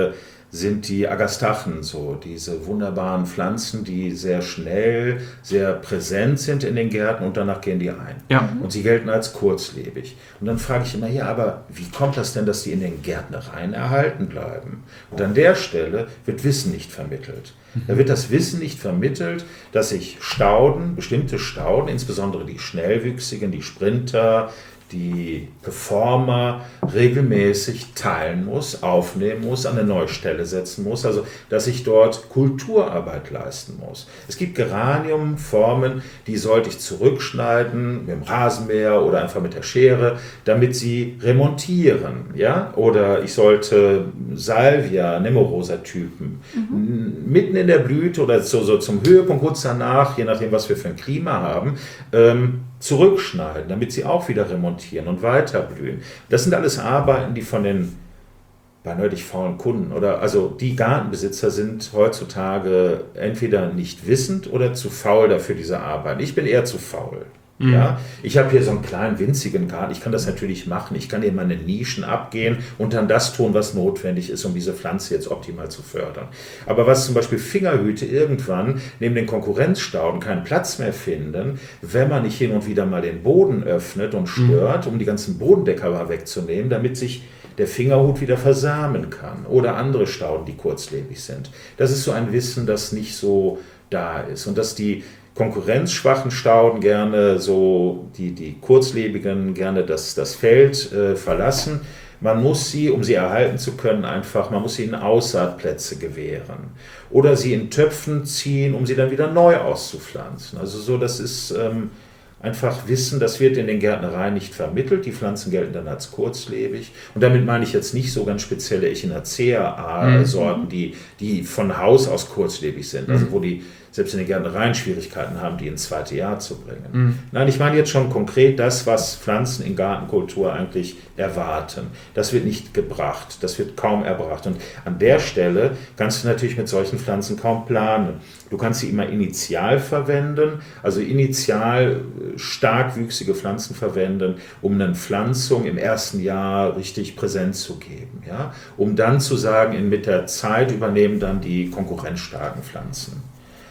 sind die Agastachen, so diese wunderbaren Pflanzen, die sehr schnell, sehr präsent sind in den Gärten und danach gehen die ein.
Ja.
Und sie gelten als kurzlebig. Und dann frage ich immer, ja, aber wie kommt das denn, dass die in den Gärtnereien erhalten bleiben? Und an der Stelle wird Wissen nicht vermittelt. Da wird das Wissen nicht vermittelt, dass ich Stauden, bestimmte Stauden, insbesondere die Schnellwüchsigen, die Sprinter, die Performer regelmäßig teilen muss, aufnehmen muss, an eine neue Stelle setzen muss, also dass ich dort Kulturarbeit leisten muss. Es gibt Geraniumformen, die sollte ich zurückschneiden mit dem Rasenmäher oder einfach mit der Schere, damit sie remontieren, ja? Oder ich sollte Salvia, Nemorosa-Typen mitten in der Blüte oder so zum Höhepunkt kurz danach, je nachdem, was wir für ein Klima haben, zurückschneiden, damit sie auch wieder remontieren und weiter blühen. Das sind alles Arbeiten, die von den beinhaltlich faulen Kunden also die Gartenbesitzer sind heutzutage entweder nicht wissend oder zu faul dafür, diese Arbeit. Ich bin eher zu faul. Ja, ich habe hier so einen kleinen, winzigen Garten. Ich kann das natürlich machen. Ich kann hier meine Nischen abgehen und dann das tun, was notwendig ist, um diese Pflanze jetzt optimal zu fördern. Aber was zum Beispiel Fingerhüte irgendwann neben den Konkurrenzstauden keinen Platz mehr finden, wenn man nicht hin und wieder mal den Boden öffnet und stört, um die ganzen Bodendecker mal wegzunehmen, damit sich der Fingerhut wieder versamen kann. Oder andere Stauden, die kurzlebig sind. Das ist so ein Wissen, das nicht so da ist. Und dass die konkurrenzschwachen Stauden gerne so, die kurzlebigen gerne das Feld verlassen. Man muss sie, um sie erhalten zu können, man muss ihnen Aussaatplätze gewähren. Oder sie in Töpfen ziehen, um sie dann wieder neu auszupflanzen. Also so, das ist einfach Wissen, das wird in den Gärtnereien nicht vermittelt. Die Pflanzen gelten dann als kurzlebig. Und damit meine ich jetzt nicht so ganz spezielle Echinacea-Sorten, die von Haus aus kurzlebig sind. Also wo die selbst in den Gärtnereien Schwierigkeiten haben, die ins zweite Jahr zu bringen. Nein, ich meine jetzt schon konkret das, was Pflanzen in Gartenkultur eigentlich erwarten. Das wird nicht gebracht, das wird kaum erbracht. Und an der Stelle kannst du natürlich mit solchen Pflanzen kaum planen. Du kannst sie immer initial verwenden, also initial starkwüchsige Pflanzen verwenden, um eine Pflanzung im ersten Jahr richtig präsent zu geben. Ja? Um dann zu sagen, mit der Zeit übernehmen dann die konkurrenzstarken Pflanzen.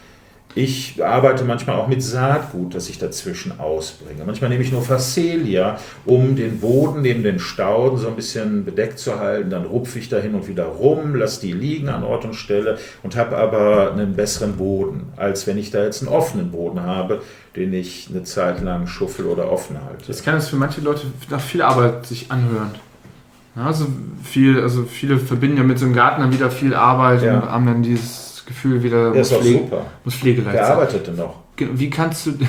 Ich arbeite manchmal auch mit Saatgut, das ich dazwischen ausbringe. Manchmal nehme ich nur Phacelia, um den Boden neben den Stauden so ein bisschen bedeckt zu halten. Dann rupfe ich da hin und wieder rum, lasse die liegen an Ort und Stelle und habe aber einen besseren Boden, als wenn ich da jetzt einen offenen Boden habe, den ich eine Zeit lang schuffel oder offen halte.
Das kann es für manche Leute nach viel Arbeit sich anhören. Ja, also viele verbinden ja mit so einem Garten dann wieder viel Arbeit und haben dann dieses Gefühl wieder,
muss
Pflegeleicht
sein. Wer arbeitet denn noch?
Wie kannst du,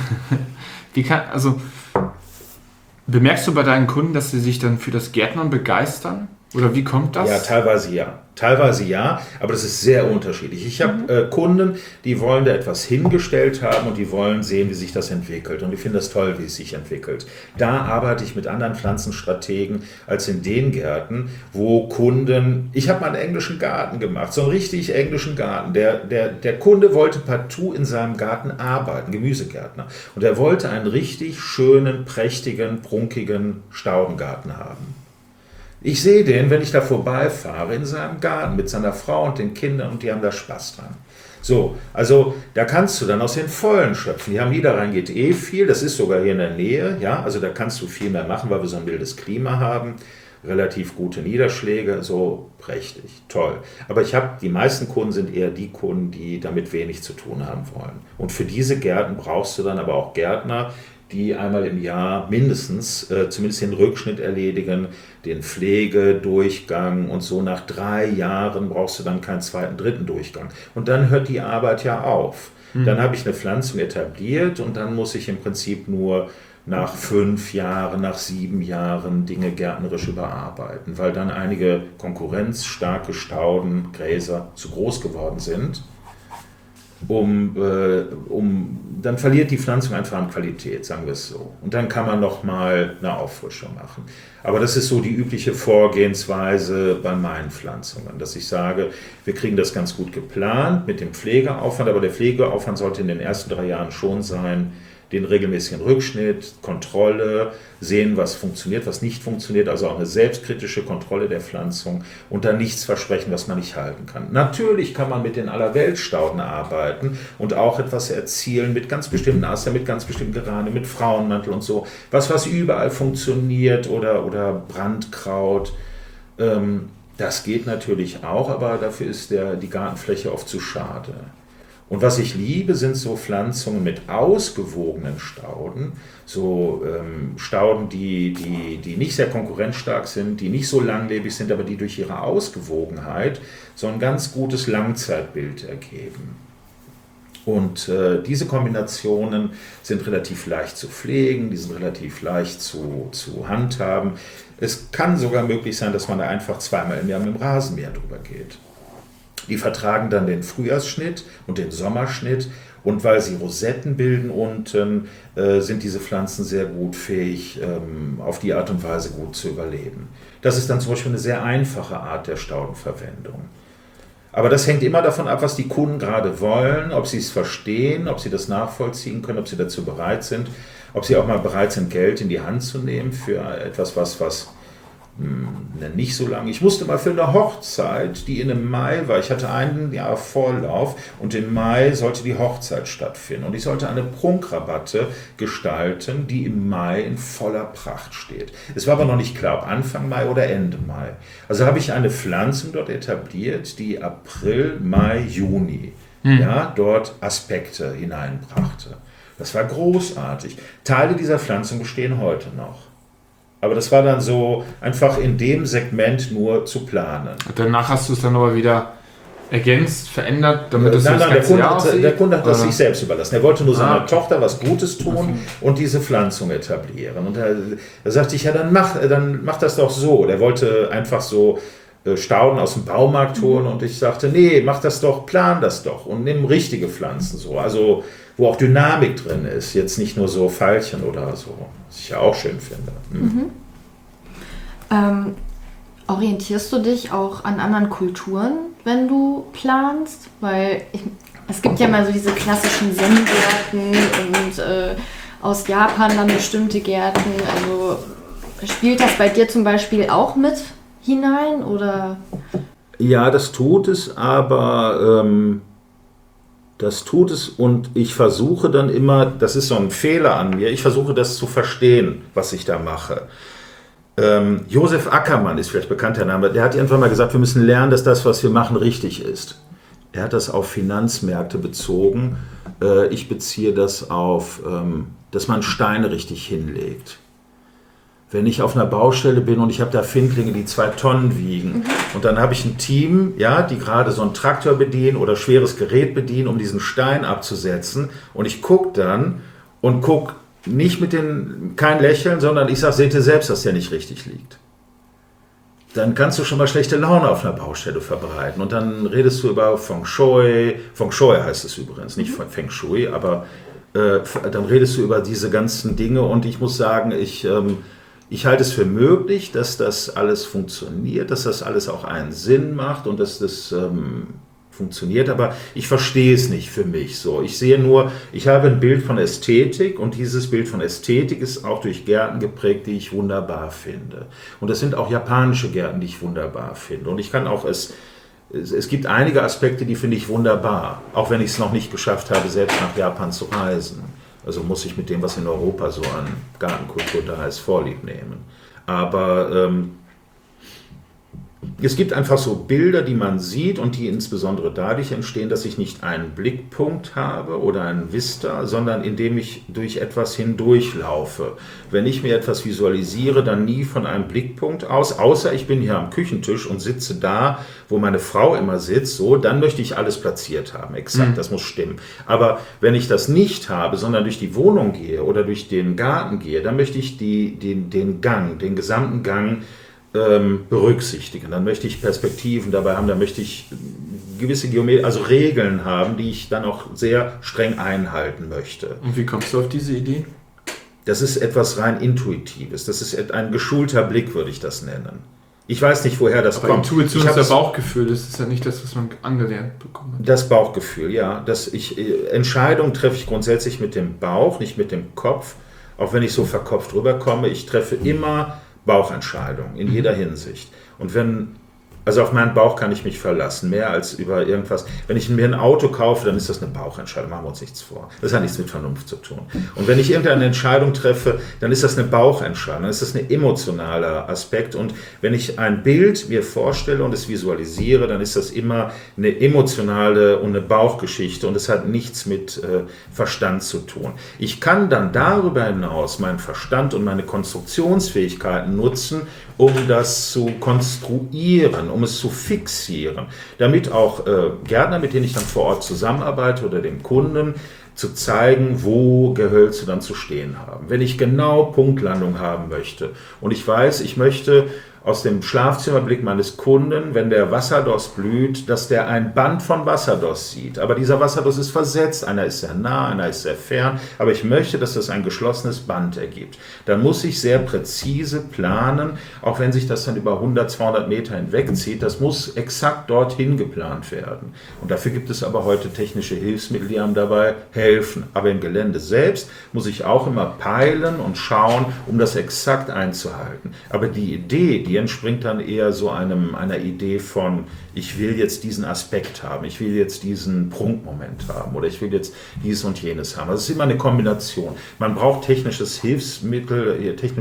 bemerkst du bei deinen Kunden, dass sie sich dann für das Gärtnern begeistern? Oder wie kommt das?
Ja, teilweise ja. Teilweise ja, aber das ist sehr unterschiedlich. Ich habe Kunden, die wollen da etwas hingestellt haben und die wollen sehen, wie sich das entwickelt. Und ich finde das toll, wie es sich entwickelt. Da arbeite ich mit anderen Pflanzenstrategen als in den Gärten, wo Kunden... Ich habe mal einen englischen Garten gemacht, so einen richtig englischen Garten. Der Kunde wollte partout in seinem Garten arbeiten, Gemüsegärtner. Und er wollte einen richtig schönen, prächtigen, prunkigen Staudengarten haben. Ich sehe den, wenn ich da vorbeifahre, in seinem Garten mit seiner Frau und den Kindern und die haben da Spaß dran. So, also da kannst du dann aus den Vollen schöpfen. Hier am Niederrhein geht viel, das ist sogar hier in der Nähe, ja, also da kannst du viel mehr machen, weil wir so ein mildes Klima haben, relativ gute Niederschläge, so prächtig, toll. Aber die meisten Kunden sind eher die Kunden, die damit wenig zu tun haben wollen. Und für diese Gärten brauchst du dann aber auch Gärtner, die einmal im Jahr mindestens zumindest den Rückschnitt erledigen, den Pflegedurchgang und so nach 3 Jahren brauchst du dann keinen zweiten, dritten Durchgang. Und dann hört die Arbeit ja auf. Dann habe ich eine Pflanzung etabliert und dann muss ich im Prinzip nur nach 5 Jahren, nach 7 Jahren Dinge gärtnerisch überarbeiten, weil dann einige konkurrenzstarke Stauden, Gräser zu groß geworden sind. Dann verliert die Pflanzung einfach an Qualität, sagen wir es so. Und dann kann man nochmal eine Auffrischung machen. Aber das ist so die übliche Vorgehensweise bei meinen Pflanzungen, dass ich sage, wir kriegen das ganz gut geplant mit dem Pflegeaufwand, aber der Pflegeaufwand sollte in den ersten 3 Jahren schon sein, den regelmäßigen Rückschnitt, Kontrolle, sehen, was funktioniert, was nicht funktioniert, also auch eine selbstkritische Kontrolle der Pflanzung und dann nichts versprechen, was man nicht halten kann. Natürlich kann man mit den Allerweltsstauden arbeiten und auch etwas erzielen mit ganz bestimmten Astern, mit ganz bestimmten Geranien, mit Frauenmantel und so, was überall funktioniert oder Brandkraut. Das geht natürlich auch, aber dafür ist die Gartenfläche oft zu schade. Und was ich liebe, sind so Pflanzungen mit ausgewogenen Stauden, so Stauden, die nicht sehr konkurrenzstark sind, die nicht so langlebig sind, aber die durch ihre Ausgewogenheit so ein ganz gutes Langzeitbild ergeben. Und diese Kombinationen sind relativ leicht zu pflegen, die sind relativ leicht zu handhaben. Es kann sogar möglich sein, dass man da einfach zweimal im Jahr mit dem Rasenmäher drüber geht. Die vertragen dann den Frühjahrsschnitt und den Sommerschnitt und weil sie Rosetten bilden unten, sind diese Pflanzen sehr gut fähig, auf die Art und Weise gut zu überleben. Das ist dann zum Beispiel eine sehr einfache Art der Staudenverwendung. Aber das hängt immer davon ab, was die Kunden gerade wollen, ob sie es verstehen, ob sie das nachvollziehen können, ob sie dazu bereit sind, ob sie auch mal bereit sind, Geld in die Hand zu nehmen für etwas, was nicht so lange. Ich musste mal für eine Hochzeit, die im Mai war, ich hatte ein Jahr Vorlauf und im Mai sollte die Hochzeit stattfinden und ich sollte eine Prunkrabatte gestalten, die im Mai in voller Pracht steht. Es war aber noch nicht klar, ob Anfang Mai oder Ende Mai. Also habe ich eine Pflanzung dort etabliert, die April, Mai, Juni dort Aspekte hineinbrachte. Das war großartig. Teile dieser Pflanzung bestehen heute noch. Aber das war dann so einfach in dem Segment nur zu planen.
Danach hast du es dann aber wieder ergänzt, verändert, damit es
Nein, der Kunde hat das
oder?
sich selbst überlassen. Er wollte nur seiner Tochter was Gutes tun und diese Pflanzung etablieren. Und da sagte ich, ja, dann mach das doch so. Der wollte einfach so Stauden aus dem Baumarkt holen und ich sagte, nee, mach das doch, plan das doch und nimm richtige Pflanzen so. Also wo auch Dynamik drin ist, jetzt nicht nur so Veilchen oder so, was ich ja auch schön finde.
Orientierst du dich auch an anderen Kulturen, wenn du planst? Weil es gibt ja mal so diese klassischen Zen-Gärten und aus Japan dann bestimmte Gärten. Also spielt das bei dir zum Beispiel auch mit hinein? Oder?
Ja, das tut es, aber und ich versuche dann immer, das ist so ein Fehler an mir, ich versuche das zu verstehen, was ich da mache. Josef Ackermann ist vielleicht bekannter Name, der hat irgendwann mal gesagt, wir müssen lernen, dass das, was wir machen, richtig ist. Er hat das auf Finanzmärkte bezogen. Ich beziehe das auf, dass man Steine richtig hinlegt. Wenn ich auf einer Baustelle bin und ich habe da Findlinge, die 2 Tonnen wiegen und dann habe ich ein Team, die gerade so einen Traktor bedienen oder schweres Gerät bedienen, um diesen Stein abzusetzen und ich gucke dann und gucke nicht kein Lächeln, sondern ich sage, seht ihr selbst, dass der nicht richtig liegt. Dann kannst du schon mal schlechte Laune auf einer Baustelle verbreiten und dann redest du über Feng Shui heißt es übrigens, nicht Feng Shui, aber dann redest du über diese ganzen Dinge und ich muss sagen, ich halte es für möglich, dass das alles funktioniert, dass das alles auch einen Sinn macht und dass das funktioniert, aber ich verstehe es nicht für mich so. Ich sehe nur, ich habe ein Bild von Ästhetik und dieses Bild von Ästhetik ist auch durch Gärten geprägt, die ich wunderbar finde. Und das sind auch japanische Gärten, die ich wunderbar finde. Und ich kann auch es gibt einige Aspekte, die finde ich wunderbar, auch wenn ich es noch nicht geschafft habe, selbst nach Japan zu reisen. Also muss ich mit dem, was in Europa so an Gartenkultur da ist, Vorlieb nehmen. Aber es gibt einfach so Bilder, die man sieht und die insbesondere dadurch entstehen, dass ich nicht einen Blickpunkt habe oder einen Vista, sondern indem ich durch etwas hindurchlaufe. Wenn ich mir etwas visualisiere, dann nie von einem Blickpunkt aus, außer ich bin hier am Küchentisch und sitze da, wo meine Frau immer sitzt, so, dann möchte ich alles platziert haben, exakt, das muss stimmen. Aber wenn ich das nicht habe, sondern durch die Wohnung gehe oder durch den Garten gehe, dann möchte ich den gesamten Gang berücksichtigen. Dann möchte ich Perspektiven dabei haben, dann möchte ich gewisse Regeln haben, die ich dann auch sehr streng einhalten möchte.
Und wie kommst du auf diese Idee?
Das ist etwas rein Intuitives. Das ist ein geschulter Blick, würde ich das nennen. Ich weiß nicht, woher das
Aber
kommt.
Intuition
Ich
ist ja
hab's-
Bauchgefühl, das ist ja nicht das, was man angelernt bekommen hat.
Das Bauchgefühl, ja. Entscheidungen treffe ich grundsätzlich mit dem Bauch, nicht mit dem Kopf. Auch wenn ich so verkopft rüberkomme, ich treffe immer Bauchentscheidungen in jeder Hinsicht. Und also auf meinen Bauch kann ich mich verlassen, mehr als über irgendwas. Wenn ich mir ein Auto kaufe, dann ist das eine Bauchentscheidung, machen wir uns nichts vor. Das hat nichts mit Vernunft zu tun. Und wenn ich irgendeine Entscheidung treffe, dann ist das eine Bauchentscheidung, dann ist das ein emotionaler Aspekt. Und wenn ich ein Bild mir vorstelle und es visualisiere, dann ist das immer eine emotionale und eine Bauchgeschichte und es hat nichts mit Verstand zu tun. Ich kann dann darüber hinaus meinen Verstand und meine Konstruktionsfähigkeiten nutzen, um das zu konstruieren, um es zu fixieren, damit auch Gärtner, mit denen ich dann vor Ort zusammenarbeite oder dem Kunden, zu zeigen, wo Gehölze dann zu stehen haben. Wenn ich genau Punktlandung haben möchte und ich weiß, ich möchte aus dem Schlafzimmerblick meines Kunden, wenn der Wasserdoss blüht, dass der ein Band von Wasserdoss sieht. Aber dieser Wasserdoss ist versetzt, einer ist sehr nah, einer ist sehr fern, aber ich möchte, dass das ein geschlossenes Band ergibt. Dann muss ich sehr präzise planen, auch wenn sich das dann über 100, 200 Meter hinwegzieht, das muss exakt dorthin geplant werden. Und dafür gibt es aber heute technische Hilfsmittel, die einem dabei helfen. Aber im Gelände selbst muss ich auch immer peilen und schauen, um das exakt einzuhalten. Aber die Idee, die entspringt dann eher so einer Idee von, ich will jetzt diesen Aspekt haben, ich will jetzt diesen Prunkmoment haben oder ich will jetzt dies und jenes haben. Also es ist immer eine Kombination. Man braucht technische Hilfsmittel,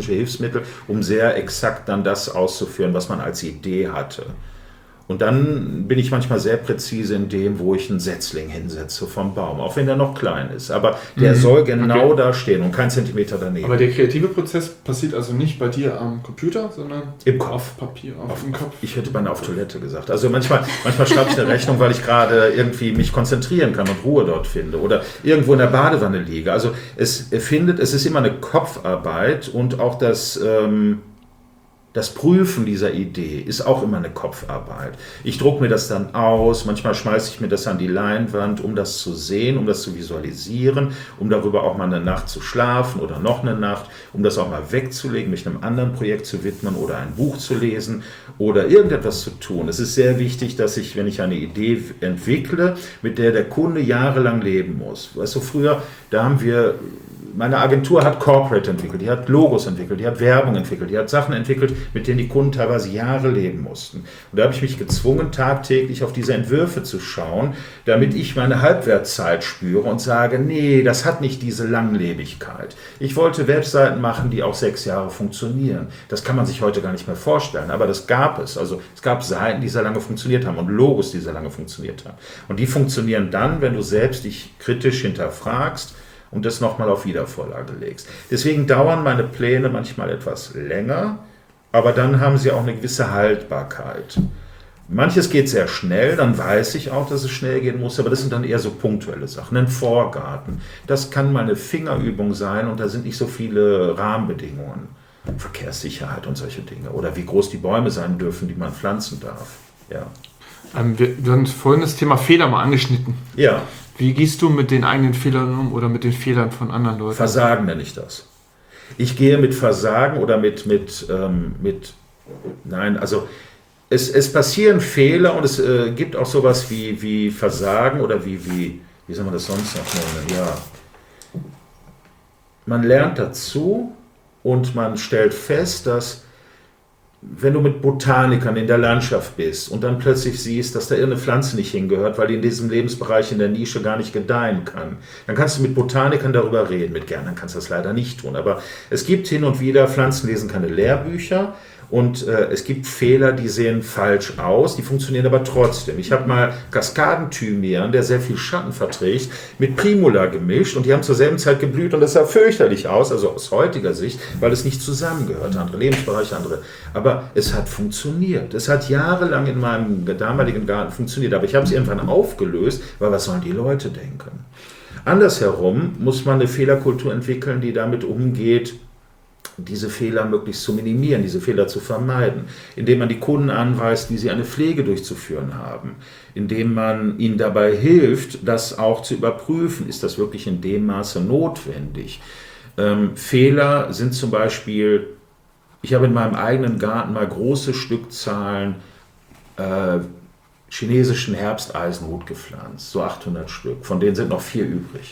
um sehr exakt dann das auszuführen, was man als Idee hatte. Und dann bin ich manchmal sehr präzise in dem, wo ich einen Setzling hinsetze vom Baum, auch wenn der noch klein ist. Aber der soll genau da stehen und kein Zentimeter daneben.
Aber der kreative Prozess passiert also nicht bei dir am Computer, sondern
im Kopf.
auf Papier, im Kopf.
Ich hätte beinahe auf Toilette gesagt. Also manchmal schreibe ich eine Rechnung, weil ich gerade irgendwie mich konzentrieren kann und Ruhe dort finde oder irgendwo in der Badewanne liege. Also es ist immer eine Kopfarbeit und auch das Prüfen dieser Idee ist auch immer eine Kopfarbeit. Ich drucke mir das dann aus, manchmal schmeiße ich mir das an die Leinwand, um das zu sehen, um das zu visualisieren, um darüber auch mal eine Nacht zu schlafen oder noch eine Nacht, um das auch mal wegzulegen, mich einem anderen Projekt zu widmen oder ein Buch zu lesen oder irgendetwas zu tun. Es ist sehr wichtig, dass ich, wenn ich eine Idee entwickle, mit der Kunde jahrelang leben muss. Weißt du, früher, meine Agentur hat Corporate entwickelt, die hat Logos entwickelt, die hat Werbung entwickelt, die hat Sachen entwickelt, mit denen die Kunden teilweise Jahre leben mussten. Und da habe ich mich gezwungen, tagtäglich auf diese Entwürfe zu schauen, damit ich meine Halbwertszeit spüre und sage, nee, das hat nicht diese Langlebigkeit. Ich wollte Webseiten machen, die auch 6 Jahre funktionieren. Das kann man sich heute gar nicht mehr vorstellen, aber das gab es. Also es gab Seiten, die sehr lange funktioniert haben und Logos, die sehr lange funktioniert haben. Und die funktionieren dann, wenn du selbst dich kritisch hinterfragst und das nochmal auf Wiedervorlage legst. Deswegen dauern meine Pläne manchmal etwas länger, aber dann haben sie auch eine gewisse Haltbarkeit. Manches geht sehr schnell, dann weiß ich auch, dass es schnell gehen muss, aber das sind dann eher so punktuelle Sachen. Ein Vorgarten, das kann mal eine Fingerübung sein und da sind nicht so viele Rahmenbedingungen. Verkehrssicherheit und solche Dinge. Oder wie groß die Bäume sein dürfen, die man pflanzen darf. Ja.
Wir haben vorhin das Thema Fehler mal angeschnitten.
Ja.
Wie gehst du mit den eigenen Fehlern um oder mit den Fehlern von anderen Leuten?
Versagen nenne ich das. Ich gehe mit Versagen oder nein, also es passieren Fehler und es gibt auch sowas wie Versagen oder wie soll man das sonst noch nennen? Ja. Man lernt dazu und man stellt fest, dass wenn du mit Botanikern in der Landschaft bist und dann plötzlich siehst, dass da irgendeine Pflanze nicht hingehört, weil die in diesem Lebensbereich in der Nische gar nicht gedeihen kann, dann kannst du mit Botanikern darüber reden. Mit Gärtnern kannst du das leider nicht tun. Aber es gibt hin und wieder, Pflanzen lesen keine Lehrbücher und es gibt Fehler, die sehen falsch aus, die funktionieren aber trotzdem. Ich habe mal Kaskadenthymian, der sehr viel Schatten verträgt, mit Primula gemischt und die haben zur selben Zeit geblüht und das sah fürchterlich aus, also aus heutiger Sicht, weil es nicht zusammengehört, andere Lebensbereiche, andere. Aber es hat funktioniert. Es hat jahrelang in meinem damaligen Garten funktioniert, aber ich habe es irgendwann aufgelöst, weil was sollen die Leute denken? Andersherum muss man eine Fehlerkultur entwickeln, die damit umgeht, diese Fehler möglichst zu minimieren, diese Fehler zu vermeiden, indem man die Kunden anweist, wie sie eine Pflege durchzuführen haben, indem man ihnen dabei hilft, das auch zu überprüfen, ist das wirklich in dem Maße notwendig. Fehler sind zum Beispiel Ich habe in meinem eigenen Garten mal große Stückzahlen chinesischen Herbsteisenhut gepflanzt, so 800 Stück. Von denen sind noch 4 übrig.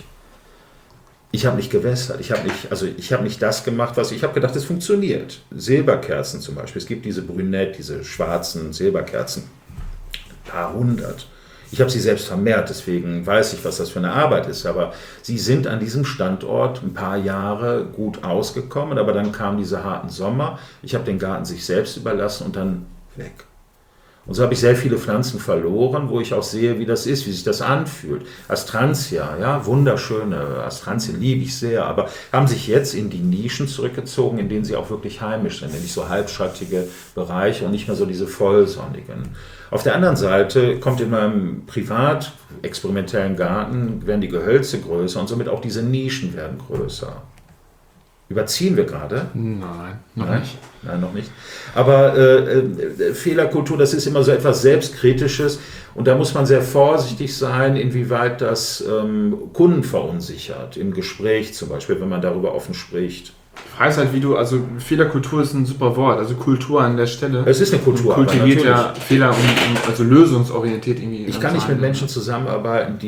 Ich habe nicht gewässert, ich habe nicht das gemacht, was ich habe gedacht, es funktioniert. Silberkerzen zum Beispiel, es gibt diese Brünette, diese schwarzen Silberkerzen, ein paar hundert. Ich habe sie selbst vermehrt, deswegen weiß ich, was das für eine Arbeit ist. Aber sie sind an diesem Standort ein paar Jahre gut ausgekommen, aber dann kamen diese harten Sommer. Ich habe den Garten sich selbst überlassen und dann weg. Und so habe ich sehr viele Pflanzen verloren, wo ich auch sehe, wie das ist, wie sich das anfühlt. Astrantia, ja, wunderschöne Astrantien liebe ich sehr, aber haben sich jetzt in die Nischen zurückgezogen, in denen sie auch wirklich heimisch sind, nämlich so halbschattige Bereiche und nicht mehr so diese vollsonnigen. Auf der anderen Seite kommt in meinem privat experimentellen Garten, werden die Gehölze größer und somit auch diese Nischen werden größer. Überziehen wir gerade?
Nein, noch nicht.
Nein, noch nicht. Aber Fehlerkultur, das ist immer so etwas Selbstkritisches und da muss man sehr vorsichtig sein, inwieweit das Kunden verunsichert, im Gespräch zum Beispiel, wenn man darüber offen spricht.
Ich weiß halt, also Fehlerkultur ist ein super Wort, also Kultur an der Stelle.
Es ist eine Kultur,
kultiviert ja Fehler also lösungsorientiert irgendwie.
Ich kann nicht mit Menschen zusammenarbeiten,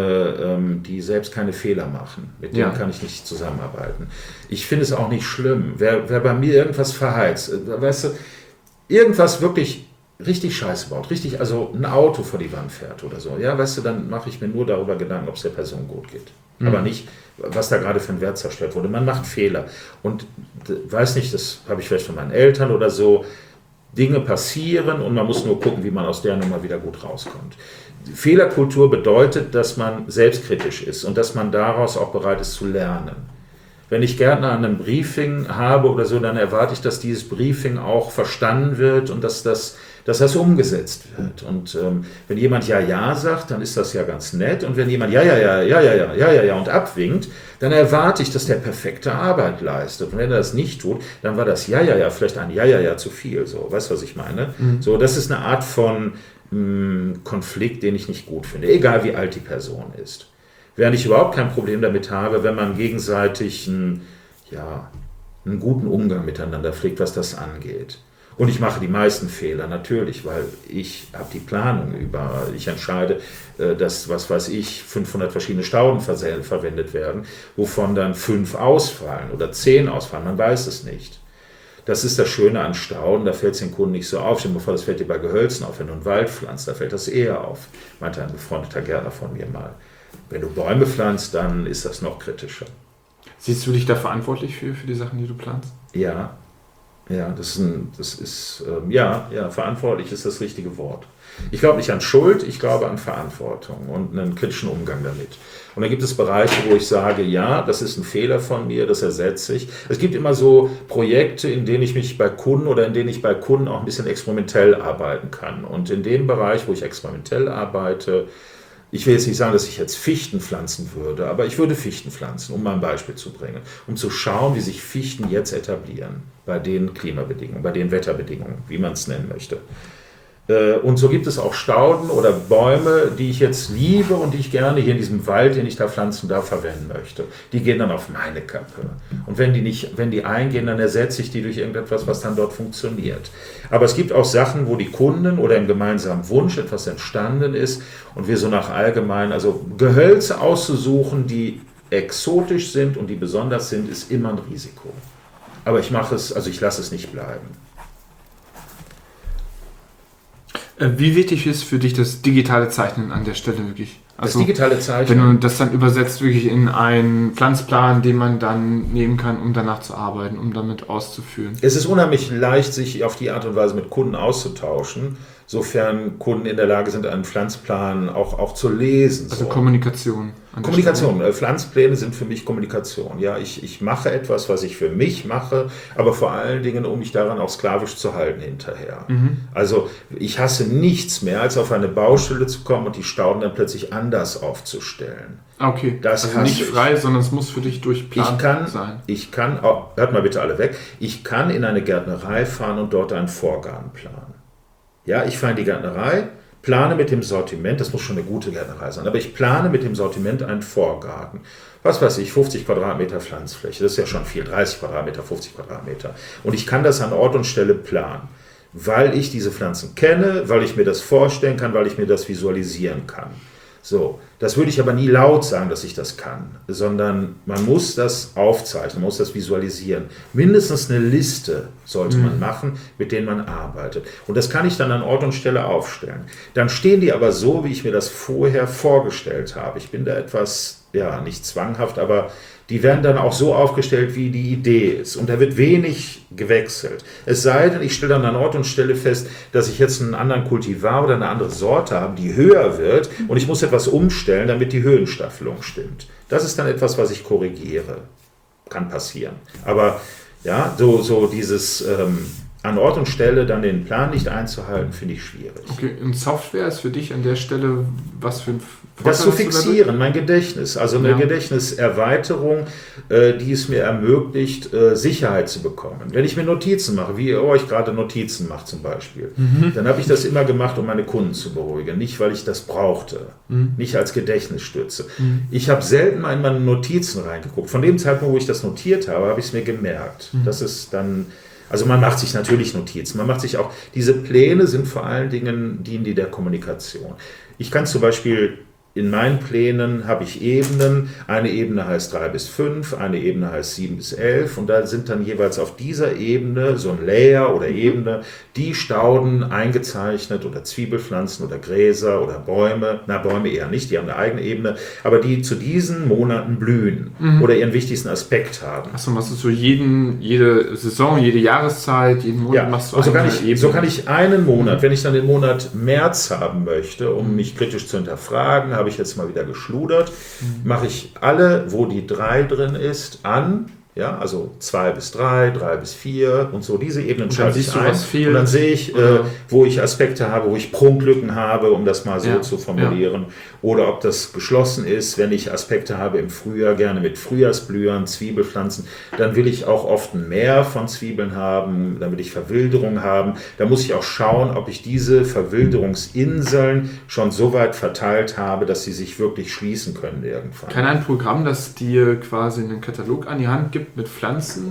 die selbst keine Fehler machen. Mit denen kann ich nicht zusammenarbeiten. Ich finde es auch nicht schlimm. Wer bei mir irgendwas verheizt, weißt du, irgendwas wirklich richtig Scheiße baut, also ein Auto vor die Wand fährt oder so, ja, weißt du, dann mache ich mir nur darüber Gedanken, ob es der Person gut geht. Aber nicht, was da gerade für ein Wert zerstört wurde. Man macht Fehler. Und weiß nicht, das habe ich vielleicht von meinen Eltern oder so, Dinge passieren und man muss nur gucken, wie man aus der Nummer wieder gut rauskommt. Fehlerkultur bedeutet, dass man selbstkritisch ist und dass man daraus auch bereit ist zu lernen. Wenn ich Gärtner an einem Briefing habe oder so, dann erwarte ich, dass dieses Briefing auch verstanden wird und dass das umgesetzt wird. Und wenn jemand ja sagt, dann ist das ja ganz nett. Und wenn jemand ja und abwinkt, dann erwarte ich, dass der perfekte Arbeit leistet. Und wenn er das nicht tut, dann war das ja vielleicht ein ja zu viel. So, weißt du, was ich meine? So, das ist eine Art von Konflikt, den ich nicht gut finde, egal wie alt die Person ist. Während ich überhaupt kein Problem damit habe, wenn man gegenseitig einen guten Umgang miteinander pflegt, was das angeht. Und ich mache die meisten Fehler, natürlich, weil ich habe die Planung ich entscheide, dass, 500 verschiedene Stauden verwendet werden, wovon dann 5 ausfallen oder 10 ausfallen, man weiß es nicht. Das ist das Schöne an Stauden, da fällt es den Kunden nicht so auf. Stell dir mal vor, das fällt dir bei Gehölzen auf, wenn du einen Wald pflanzt, da fällt das eher auf, meinte ein befreundeter Gärtner von mir mal. Wenn du Bäume pflanzt, dann ist das noch kritischer.
Siehst du dich da verantwortlich für die Sachen, die du planst?
Ja, verantwortlich ist das richtige Wort. Ich glaube nicht an Schuld, ich glaube an Verantwortung und einen kritischen Umgang damit. Und dann gibt es Bereiche, wo ich sage, ja, das ist ein Fehler von mir, das ersetze ich. Es gibt immer so Projekte, in denen ich mich bei Kunden auch ein bisschen experimentell arbeiten kann. Und in dem Bereich, wo ich experimentell arbeite, ich will jetzt nicht sagen, dass ich jetzt Fichten pflanzen würde, aber ich würde Fichten pflanzen, um mal ein Beispiel zu bringen, um zu schauen, wie sich Fichten jetzt etablieren, bei den Klimabedingungen, bei den Wetterbedingungen, wie man es nennen möchte. Und so gibt es auch Stauden oder Bäume, die ich jetzt liebe und die ich gerne hier in diesem Wald, den ich da pflanzen darf, verwenden möchte. Die gehen dann auf meine Kappe. Und wenn die eingehen, dann ersetze ich die durch irgendetwas, was dann dort funktioniert. Aber es gibt auch Sachen, wo die Kunden oder im gemeinsamen Wunsch etwas entstanden ist und wir so nach allgemein, also Gehölze auszusuchen, die exotisch sind und die besonders sind, ist immer ein Risiko. Aber ich lasse es nicht bleiben.
Wie wichtig ist für dich das digitale Zeichnen an der Stelle wirklich? Also,
das digitale Zeichnen?
Wenn du das dann übersetzt wirklich in einen Pflanzplan, den man dann nehmen kann, um danach zu arbeiten, um damit auszuführen.
Es ist unheimlich leicht, sich auf die Art und Weise mit Kunden auszutauschen, sofern Kunden in der Lage sind, einen Pflanzplan auch zu lesen.
Also so. Kommunikation.
Kommunikation. Pflanzpläne sind für mich Kommunikation. Ja, ich mache etwas, was ich für mich mache, aber vor allen Dingen, um mich daran auch sklavisch zu halten hinterher. Also ich hasse nichts mehr, als auf eine Baustelle zu kommen und die Stauden dann plötzlich anders aufzustellen.
Okay,
das
also nicht frei, sondern es muss für dich durchplant sein.
Hört mal bitte alle weg, ich kann in eine Gärtnerei fahren und dort einen Vorgarten planen. Ja, ich fahre in die Gärtnerei, plane mit dem Sortiment, das muss schon eine gute Gärtnerei sein, aber ich plane mit dem Sortiment einen Vorgarten. Was weiß ich, 50 Quadratmeter Pflanzfläche, das ist ja schon viel, 30 Quadratmeter, 50 Quadratmeter. Und ich kann das an Ort und Stelle planen, weil ich diese Pflanzen kenne, weil ich mir das vorstellen kann, weil ich mir das visualisieren kann. So, das würde ich aber nie laut sagen, dass ich das kann, sondern man muss das aufzeichnen, man muss das visualisieren. Mindestens eine Liste sollte man machen, mit denen man arbeitet. Und das kann ich dann an Ort und Stelle aufstellen. Dann stehen die aber so, wie ich mir das vorher vorgestellt habe. Ich bin da etwas, ja, nicht zwanghaft, aber die werden dann auch so aufgestellt, wie die Idee ist. Und da wird wenig gewechselt. Es sei denn, ich stelle dann an Ort und Stelle fest, dass ich jetzt einen anderen Kultivar oder eine andere Sorte habe, die höher wird und ich muss etwas umstellen, damit die Höhenstaffelung stimmt. Das ist dann etwas, was ich korrigiere. Kann passieren. Aber ja, so dieses an Ort und Stelle dann den Plan nicht einzuhalten, finde ich schwierig.
Okay, und Software ist für dich an der Stelle was für ein
Das zu fixieren, mein Gedächtnis, also eine Gedächtniserweiterung, die es mir ermöglicht, Sicherheit zu bekommen. Wenn ich mir Notizen mache, wie ihr euch gerade Notizen macht zum Beispiel, dann habe ich das immer gemacht, um meine Kunden zu beruhigen, nicht weil ich das brauchte, nicht als Gedächtnisstütze. Ich habe selten mal in meine Notizen reingeguckt. Von dem Zeitpunkt, wo ich das notiert habe, habe ich es mir gemerkt. Das ist dann... Also man macht sich natürlich Notizen, man macht sich auch, diese Pläne sind vor allen Dingen, dienen die der Kommunikation. Ich kann zum Beispiel, in meinen Plänen habe ich Ebenen, eine Ebene heißt 3 bis 5, eine Ebene heißt 7 bis 11 und da sind dann jeweils auf dieser Ebene, so ein Layer oder Ebene, die Stauden eingezeichnet oder Zwiebelpflanzen oder Gräser oder Bäume, na Bäume eher nicht, die haben eine eigene Ebene, aber die zu diesen Monaten blühen oder ihren wichtigsten Aspekt haben.
Achso, machst du so jede Saison, jede Jahreszeit, jeden Monat machst du
so kann ich einen Monat, wenn ich dann den Monat März haben möchte, um mich kritisch zu hinterfragen, habe ich jetzt mal wieder geschludert, mache ich alle, wo die 3 drin ist, an. Ja, also 2 bis 3, 3 bis 4 und so, diese Ebenen schalte ich ein. Und dann sehe ich, wo ich Aspekte habe, wo ich Prunklücken habe, um das mal so zu formulieren. Ja. Oder ob das geschlossen ist, wenn ich Aspekte habe im Frühjahr, gerne mit Frühjahrsblühern, Zwiebelpflanzen, dann will ich auch oft ein Meer von Zwiebeln haben, dann will ich Verwilderung haben. Da muss ich auch schauen, ob ich diese Verwilderungsinseln schon so weit verteilt habe, dass sie sich wirklich schließen können irgendwann.
Kann ein Programm, das dir quasi einen Katalog an die Hand gibt, mit Pflanzen,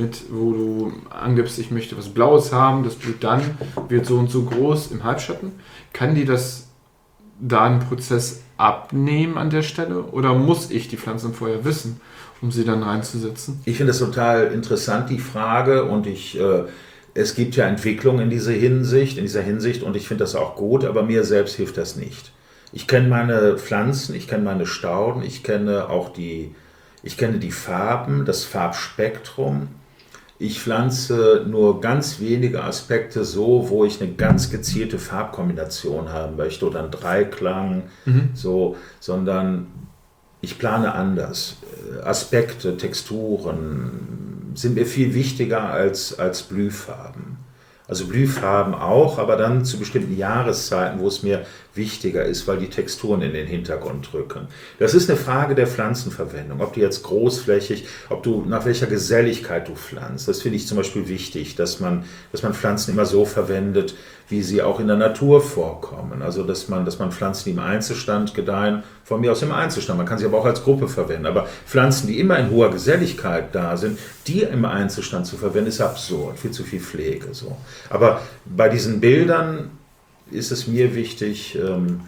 wo du angibst, ich möchte was Blaues haben, das blüht dann, wird so und so groß im Halbschatten. Kann die das da einen Prozess abnehmen an der Stelle oder muss ich die Pflanzen vorher wissen, um sie dann reinzusetzen?
Ich finde das total interessant, die Frage, und es gibt ja Entwicklung in dieser Hinsicht und ich finde das auch gut, aber mir selbst hilft das nicht. Ich kenne meine Pflanzen, ich kenne meine Stauden, ich kenne die Farben, das Farbspektrum. Ich pflanze nur ganz wenige Aspekte so, wo ich eine ganz gezielte Farbkombination haben möchte oder einen Dreiklang, sondern ich plane anders. Aspekte, Texturen sind mir viel wichtiger als Blühfarben. Also Blühfarben auch, aber dann zu bestimmten Jahreszeiten, wo es mir wichtiger ist, weil die Texturen in den Hintergrund rücken. Das ist eine Frage der Pflanzenverwendung, ob die jetzt großflächig, nach welcher Geselligkeit du pflanzt. Das finde ich zum Beispiel wichtig, dass man Pflanzen immer so verwendet, wie sie auch in der Natur vorkommen. Also dass man Pflanzen, die im Einzelstand gedeihen, von mir aus im Einzelstand, man kann sie aber auch als Gruppe verwenden. Aber Pflanzen, die immer in hoher Geselligkeit da sind, die im Einzelstand zu verwenden, ist absurd, viel zu viel Pflege. So. Aber bei diesen Bildern ist es mir wichtig,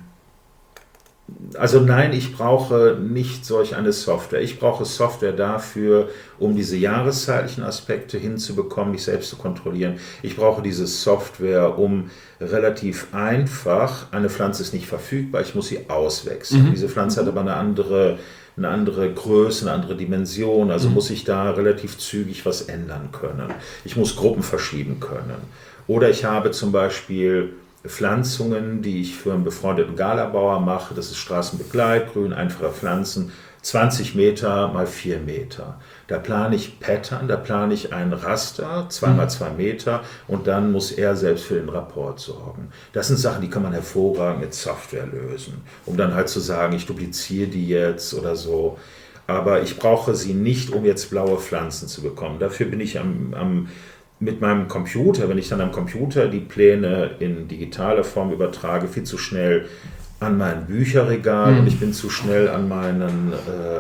also nein, ich brauche nicht solch eine Software. Ich brauche Software dafür, um diese jahreszeitlichen Aspekte hinzubekommen, mich selbst zu kontrollieren. Ich brauche diese Software, um relativ einfach, eine Pflanze ist nicht verfügbar, ich muss sie auswechseln. Diese Pflanze hat aber eine andere Größe, eine andere Dimension, also muss ich da relativ zügig was ändern können. Ich muss Gruppen verschieben können. Oder ich habe zum Beispiel Pflanzungen, die ich für einen befreundeten Galabauer mache, das ist Straßenbegleitgrün, einfache Pflanzen, 20 Meter mal 4 Meter. Da plane ich Pattern, da plane ich ein Raster, 2 mal 2 Meter und dann muss er selbst für den Rapport sorgen. Das sind Sachen, die kann man hervorragend mit Software lösen, um dann halt zu sagen, ich dupliziere die jetzt oder so. Aber ich brauche sie nicht, um jetzt blaue Pflanzen zu bekommen. Dafür bin ich am mit meinem Computer, wenn ich dann am Computer die Pläne in digitaler Form übertrage, viel zu schnell an mein Bücherregal und ich bin zu schnell an meinen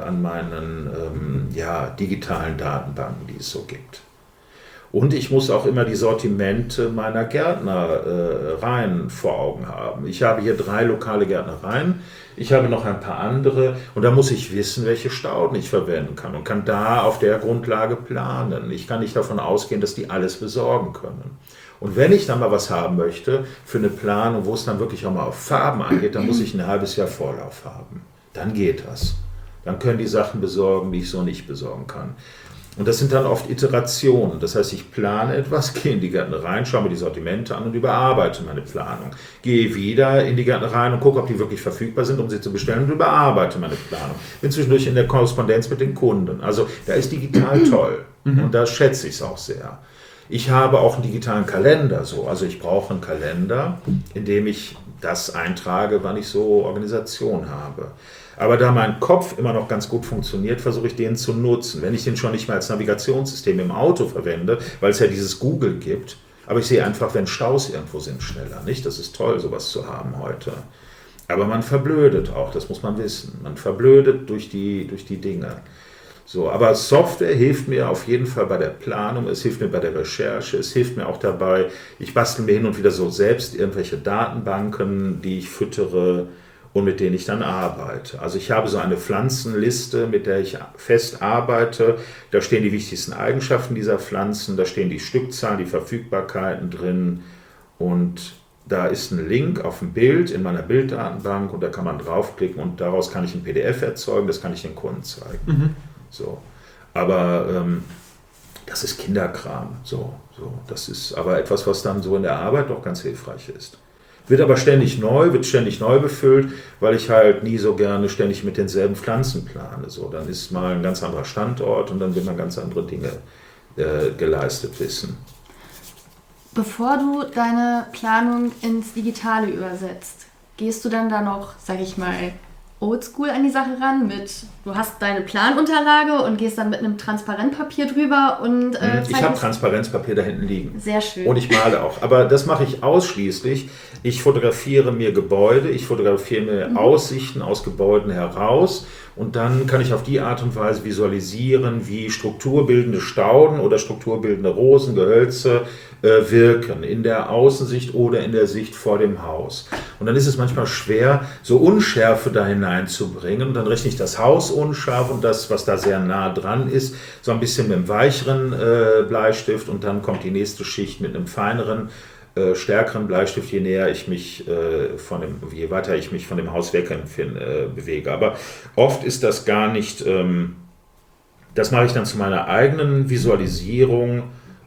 digitalen Datenbanken, die es so gibt. Und ich muss auch immer die Sortimente meiner Gärtnereien vor Augen haben. Ich habe hier 3 lokale Gärtnereien, ich habe noch ein paar andere und da muss ich wissen, welche Stauden ich verwenden kann und kann da auf der Grundlage planen. Ich kann nicht davon ausgehen, dass die alles besorgen können. Und wenn ich dann mal was haben möchte für eine Planung, wo es dann wirklich auch mal auf Farben angeht, dann muss ich ein halbes Jahr Vorlauf haben. Dann geht das. Dann können die Sachen besorgen, die ich so nicht besorgen kann. Und das sind dann oft Iterationen. Das heißt, ich plane etwas, gehe in die Gärtnereien, schaue mir die Sortimente an und überarbeite meine Planung. Gehe wieder in die Gärtnereien und gucke, ob die wirklich verfügbar sind, um sie zu bestellen und überarbeite meine Planung. Bin zwischendurch in der Korrespondenz mit den Kunden. Also da ist digital toll und da schätze ich es auch sehr. Ich habe auch einen digitalen Kalender. Also ich brauche einen Kalender, in dem ich das eintrage, wann ich so Organisation habe. Aber da mein Kopf immer noch ganz gut funktioniert, versuche ich den zu nutzen. Wenn ich den schon nicht mehr als Navigationssystem im Auto verwende, weil es ja dieses Google gibt, aber ich sehe einfach, wenn Staus irgendwo sind, schneller. Nicht? Das ist toll, sowas zu haben heute. Aber man verblödet auch, das muss man wissen. Man verblödet durch die Dinge. So, aber Software hilft mir auf jeden Fall bei der Planung, es hilft mir bei der Recherche, es hilft mir auch dabei, ich bastel mir hin und wieder so selbst irgendwelche Datenbanken, die ich füttere und mit denen ich dann arbeite. Also ich habe so eine Pflanzenliste, mit der ich fest arbeite. Da stehen die wichtigsten Eigenschaften dieser Pflanzen, da stehen die Stückzahlen, die Verfügbarkeiten drin und da ist ein Link auf ein Bild in meiner Bilddatenbank und da kann man draufklicken und daraus kann ich ein PDF erzeugen, das kann ich den Kunden zeigen. So. Aber das ist Kinderkram. Das ist aber etwas, was dann so in der Arbeit doch ganz hilfreich ist. Wird aber ständig neu befüllt, weil ich halt nie so gerne ständig mit denselben Pflanzen plane. So, dann ist mal ein ganz anderer Standort und dann will man ganz andere Dinge geleistet wissen.
Bevor du deine Planung ins Digitale übersetzt, gehst du dann da noch, sag ich mal, oldschool an die Sache ran du hast deine Planunterlage und gehst dann mit einem Transparentpapier drüber und
ich habe Transparenzpapier da hinten liegen.
Sehr schön.
Und ich male auch. Aber das mache ich ausschließlich. Ich fotografiere mir Gebäude, ich fotografiere mir Aussichten aus Gebäuden heraus und dann kann ich auf die Art und Weise visualisieren, wie strukturbildende Stauden oder strukturbildende Rosen, Gehölze wirken in der Außensicht oder in der Sicht vor dem Haus. Und dann ist es manchmal schwer, so Unschärfe da hineinzubringen. Und dann rechne ich das Haus unscharf und das, was da sehr nah dran ist, so ein bisschen mit einem weicheren Bleistift und dann kommt die nächste Schicht mit einem feineren, stärkeren Bleistift, je weiter ich mich von dem Haus weg bewege. Aber oft ist das gar nicht, das mache ich dann zu meiner eigenen Visualisierung,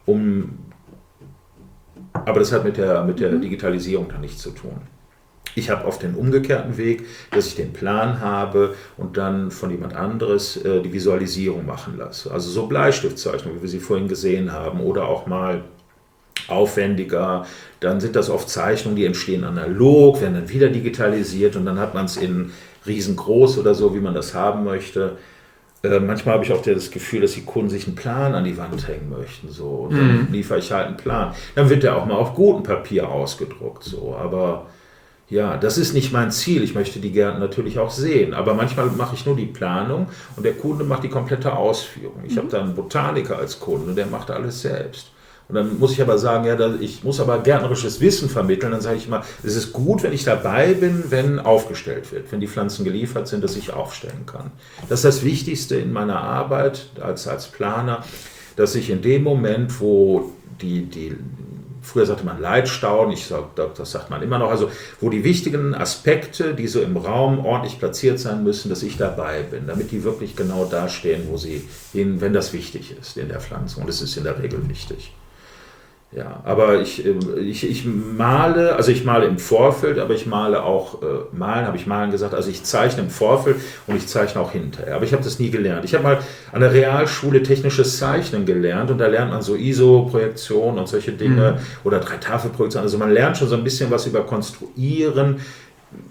aber das hat mit der Digitalisierung dann nichts zu tun. Ich habe oft den umgekehrten Weg, dass ich den Plan habe und dann von jemand anderes die Visualisierung machen lasse. Also so Bleistiftzeichnungen, wie wir sie vorhin gesehen haben, oder auch mal aufwendiger, dann sind das oft Zeichnungen, die entstehen analog, werden dann wieder digitalisiert und dann hat man es in riesengroß oder so, wie man das haben möchte. Manchmal habe ich auch das Gefühl, dass die Kunden sich einen Plan an die Wand hängen möchten. So. Und dann liefere ich halt einen Plan. Dann wird der auch mal auf gutem Papier ausgedruckt. So. Aber ja, das ist nicht mein Ziel. Ich möchte die Gärten natürlich auch sehen. Aber manchmal mache ich nur die Planung und der Kunde macht die komplette Ausführung. Ich habe da einen Botaniker als Kunde, der macht alles selbst. Und dann muss ich aber sagen, ja, ich muss aber gärtnerisches Wissen vermitteln. Dann sage ich immer, es ist gut, wenn ich dabei bin, wenn aufgestellt wird, wenn die Pflanzen geliefert sind, dass ich aufstellen kann. Das ist das Wichtigste in meiner Arbeit als Planer, dass ich in dem Moment, wo früher sagte man Leitstauden, das sagt man immer noch, also wo die wichtigen Aspekte, die so im Raum ordentlich platziert sein müssen, dass ich dabei bin, damit die wirklich genau da stehen, wo sie hin, wenn das wichtig ist in der Pflanzung. Und es ist in der Regel wichtig. Ja, aber ich male, also ich male im Vorfeld, aber ich male auch, habe ich malen gesagt, also ich zeichne im Vorfeld und ich zeichne auch hinterher, aber ich habe das nie gelernt. Ich habe mal an der Realschule technisches Zeichnen gelernt und da lernt man so ISO-Projektion und solche Dinge oder 3-Tafelprojektion, also man lernt schon so ein bisschen was über Konstruieren,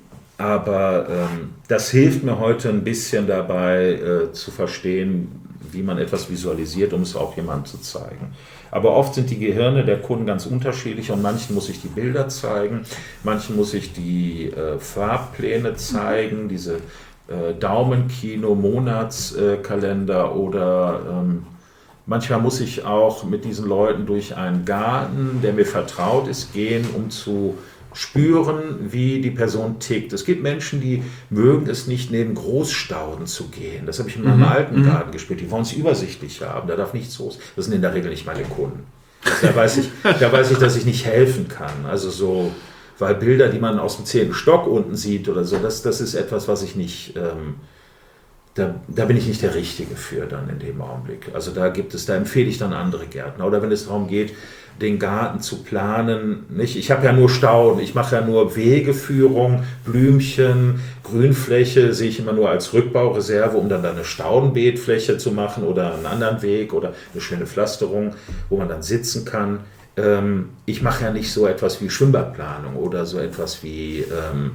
aber das hilft mir heute ein bisschen dabei zu verstehen, wie man etwas visualisiert, um es auch jemandem zu zeigen. Aber oft sind die Gehirne der Kunden ganz unterschiedlich und manchen muss ich die Bilder zeigen, manchen muss ich die Farbpläne zeigen, diese Daumenkino, Monatskalender oder manchmal muss ich auch mit diesen Leuten durch einen Garten, der mir vertraut ist, gehen, um zu spüren, wie die Person tickt. Es gibt Menschen, die mögen es nicht, neben Großstauden zu gehen. Das habe ich in meinem alten Garten gespielt. Die wollen es übersichtlich haben, da darf nichts los. Das sind in der Regel nicht meine Kunden. Da weiß ich, dass ich nicht helfen kann. Also so, weil Bilder, die man aus dem 10. Stock unten sieht oder so, das ist etwas, was ich nicht... Da bin ich nicht der Richtige für dann in dem Augenblick. Also da empfehle ich dann andere Gärtner. Oder wenn es darum geht, den Garten zu planen, nicht? Ich habe ja nur Stauden, ich mache ja nur Wegeführung, Blümchen, Grünfläche sehe ich immer nur als Rückbaureserve, um dann eine Staudenbeetfläche zu machen oder einen anderen Weg oder eine schöne Pflasterung, wo man dann sitzen kann. Ich mache ja nicht so etwas wie Schwimmbadplanung oder so etwas wie,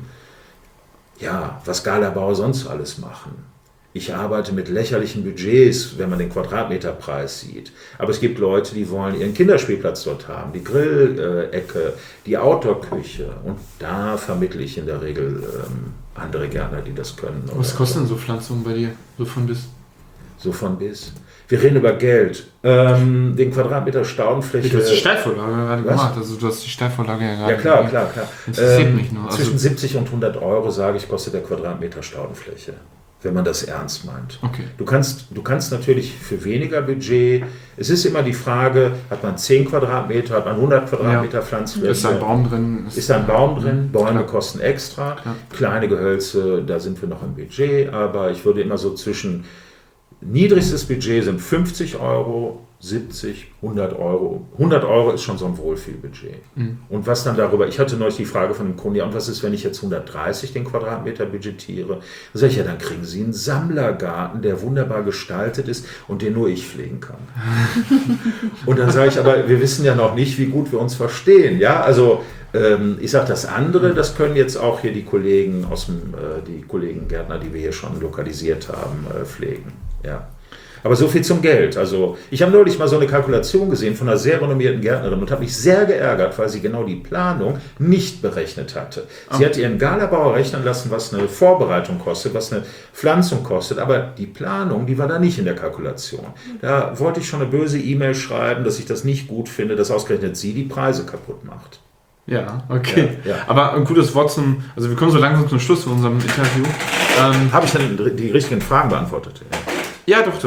was Galabauer sonst alles machen. Ich arbeite mit lächerlichen Budgets, wenn man den Quadratmeterpreis sieht. Aber es gibt Leute, die wollen ihren Kinderspielplatz dort haben, die Grillecke, die Outdoor-Küche. Und da vermittle ich in der Regel andere Gärtner, die das können.
Was kosten denn so Pflanzungen bei dir, so von bis?
So von bis. Wir reden über Geld. Den Quadratmeter Staudenfläche...
Du hast die Steilvorlage gerade gemacht. Also du hast die Steilvorlage ja gerade
gemacht. Ja, klar.
Interessiert mich nur.
Zwischen 70 und 100 Euro, sage ich, kostet der Quadratmeter Staudenfläche. Wenn man das ernst meint.
Okay.
Du kannst natürlich für weniger Budget, es ist immer die Frage, hat man 10 Quadratmeter, hat man 100 Quadratmeter Pflanzfläche?
Ist da ein Baum drin?
Ist da ein Baum drin? Bäume kosten extra. Klar. Kleine Gehölze, da sind wir noch im Budget, aber ich würde immer so niedrigstes Budget sind 50 Euro, 70, 100 Euro. 100 Euro ist schon so ein Wohlfühlbudget. Und was dann darüber, ich hatte neulich die Frage von einem Kunden, und was ist, wenn ich jetzt 130 den Quadratmeter budgetiere? Da sage ich, dann kriegen Sie einen Sammlergarten, der wunderbar gestaltet ist und den nur ich pflegen kann. Und dann sage ich, aber wir wissen ja noch nicht, wie gut wir uns verstehen. Ja, also ich sage, das andere, das können jetzt auch hier die Kollegen die Kollegen Gärtner, die wir hier schon lokalisiert haben, pflegen. Ja. Aber so viel zum Geld. Also ich habe neulich mal so eine Kalkulation gesehen von einer sehr renommierten Gärtnerin und habe mich sehr geärgert, weil sie genau die Planung nicht berechnet hatte. Sie hat ihren Galabauer rechnen lassen, was eine Vorbereitung kostet, was eine Pflanzung kostet, aber die Planung, die war da nicht in der Kalkulation. Da wollte ich schon eine böse E-Mail schreiben, dass ich das nicht gut finde, dass ausgerechnet sie die Preise kaputt macht.
Ja, okay.
Ja.
Aber ein gutes Wort also wir kommen so langsam zum Schluss von unserem Interview.
Habe ich dann die richtigen Fragen beantwortet?
Ja, doch.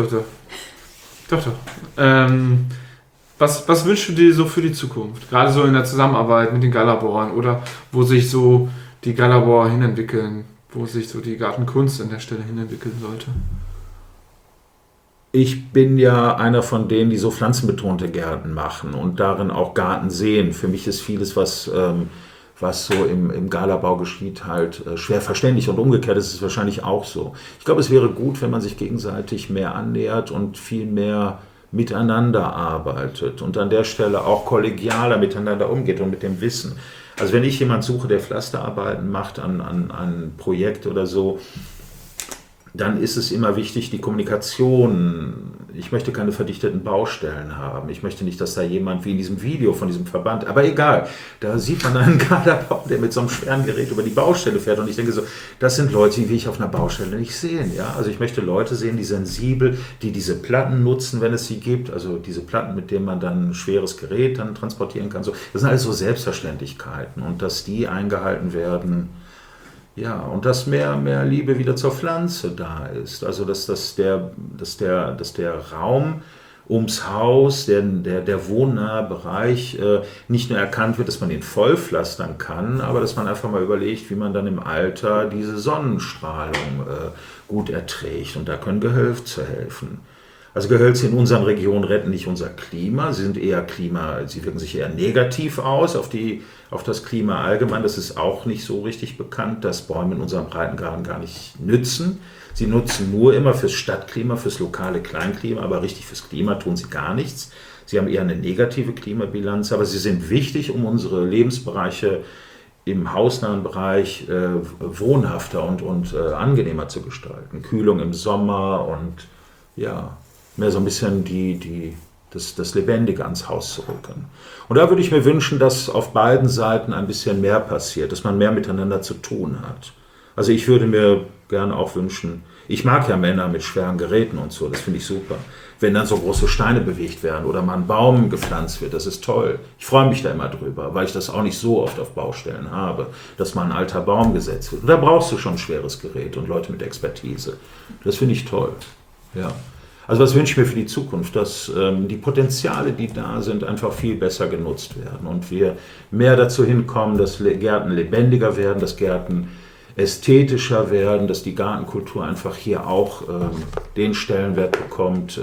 Was wünschst du dir so für die Zukunft? Gerade so in der Zusammenarbeit mit den Galabauern oder wo sich so die Galabauer hinentwickeln, wo sich so die Gartenkunst an der Stelle hinentwickeln sollte?
Ich bin ja einer von denen, die so pflanzenbetonte Gärten machen und darin auch Garten sehen. Für mich ist vieles, was so im Galabau geschieht, halt schwer verständlich und umgekehrt ist es wahrscheinlich auch so. Ich glaube, es wäre gut, wenn man sich gegenseitig mehr annähert und viel mehr miteinander arbeitet und an der Stelle auch kollegialer miteinander umgeht und mit dem Wissen. Also wenn ich jemanden suche, der Pflasterarbeiten macht an ein Projekt oder so, dann ist es immer wichtig, die Kommunikation. Ich möchte keine verdichteten Baustellen haben. Ich möchte nicht, dass da jemand wie in diesem Video von diesem Verband, aber egal, da sieht man einen Galabauer, der mit so einem schweren Gerät über die Baustelle fährt und ich denke so, das sind Leute, die will ich auf einer Baustelle nicht sehen. Ja? Also ich möchte Leute sehen, die sensibel, die diese Platten nutzen, wenn es sie gibt, also diese Platten, mit denen man dann ein schweres Gerät dann transportieren kann. So, das sind alles so Selbstverständlichkeiten und dass die eingehalten werden. Ja, und dass mehr Liebe wieder zur Pflanze da ist. Also dass der Raum ums Haus, der wohnnahe Bereich nicht nur erkannt wird, dass man ihn vollpflastern kann, aber dass man einfach mal überlegt, wie man dann im Alter diese Sonnenstrahlung gut erträgt. Und da können Gehölze helfen. Also Gehölze in unseren Regionen retten nicht unser Klima, sie wirken sich eher negativ aus auf das Klima allgemein. Das ist auch nicht so richtig bekannt, dass Bäume in unserem Breitengraden gar nicht nützen. Sie nutzen nur immer fürs Stadtklima, fürs lokale Kleinklima, aber richtig fürs Klima tun sie gar nichts. Sie haben eher eine negative Klimabilanz, aber sie sind wichtig, um unsere Lebensbereiche im hausnahen Bereich wohnhafter und angenehmer zu gestalten. Kühlung im Sommer und ja, mehr so ein bisschen das Lebendige ans Haus zu rücken. Und da würde ich mir wünschen, dass auf beiden Seiten ein bisschen mehr passiert, dass man mehr miteinander zu tun hat. Also ich würde mir gerne auch wünschen, ich mag ja Männer mit schweren Geräten und so, das finde ich super. Wenn dann so große Steine bewegt werden oder mal ein Baum gepflanzt wird, das ist toll. Ich freue mich da immer drüber, weil ich das auch nicht so oft auf Baustellen habe, dass mal ein alter Baum gesetzt wird. Und da brauchst du schon ein schweres Gerät und Leute mit Expertise. Das finde ich toll. Ja. Also was wünsche ich mir für die Zukunft, dass die Potenziale, die da sind, einfach viel besser genutzt werden und wir mehr dazu hinkommen, dass Gärten lebendiger werden, dass Gärten ästhetischer werden, dass die Gartenkultur einfach hier auch den Stellenwert bekommt,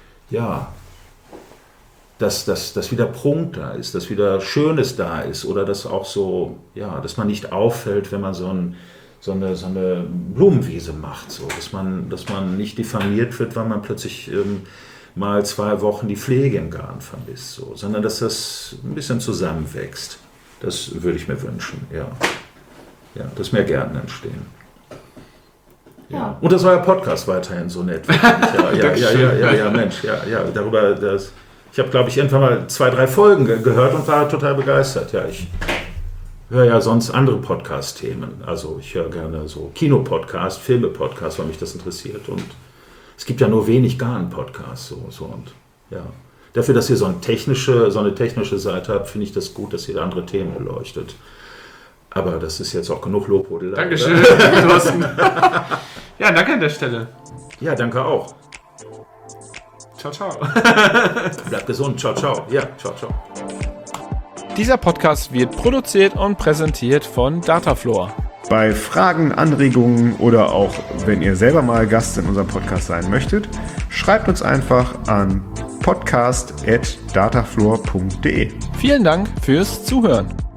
dass wieder Prunk da ist, dass wieder Schönes da ist oder dass auch so, dass man nicht auffällt, wenn man so eine Blumenwiese macht, so, dass man nicht diffamiert wird, weil man plötzlich mal 2 Wochen die Pflege im Garten vermisst, so, sondern dass das ein bisschen zusammenwächst. Das würde ich mir wünschen, ja, dass mehr Gärten entstehen. Ja. Und dass euer Podcast weiterhin so nett wird. Ja, Mensch, darüber, ich habe, glaube ich, irgendwann mal 2, 3 Folgen gehört und war total begeistert. Ja, ich höre ja sonst andere Podcast-Themen. Also ich höre gerne so Kinopodcast, Filme-Podcast, weil mich das interessiert. Und es gibt ja nur wenig Garten-Podcasts. So und ja. Dafür, dass ihr so eine technische Seite habt, finde ich das gut, dass ihr da andere Themen beleuchtet. Aber das ist jetzt auch genug Lobhudelei.
Dankeschön, Thorsten. Ja, danke an der Stelle.
Ja, danke auch.
Ciao, ciao.
Bleibt gesund. Ciao, ciao. Ja, ciao, ciao.
Dieser Podcast wird produziert und präsentiert von Dataflor.
Bei Fragen, Anregungen oder auch wenn ihr selber mal Gast in unserem Podcast sein möchtet, schreibt uns einfach an podcast@dataflor.de.
Vielen Dank fürs Zuhören.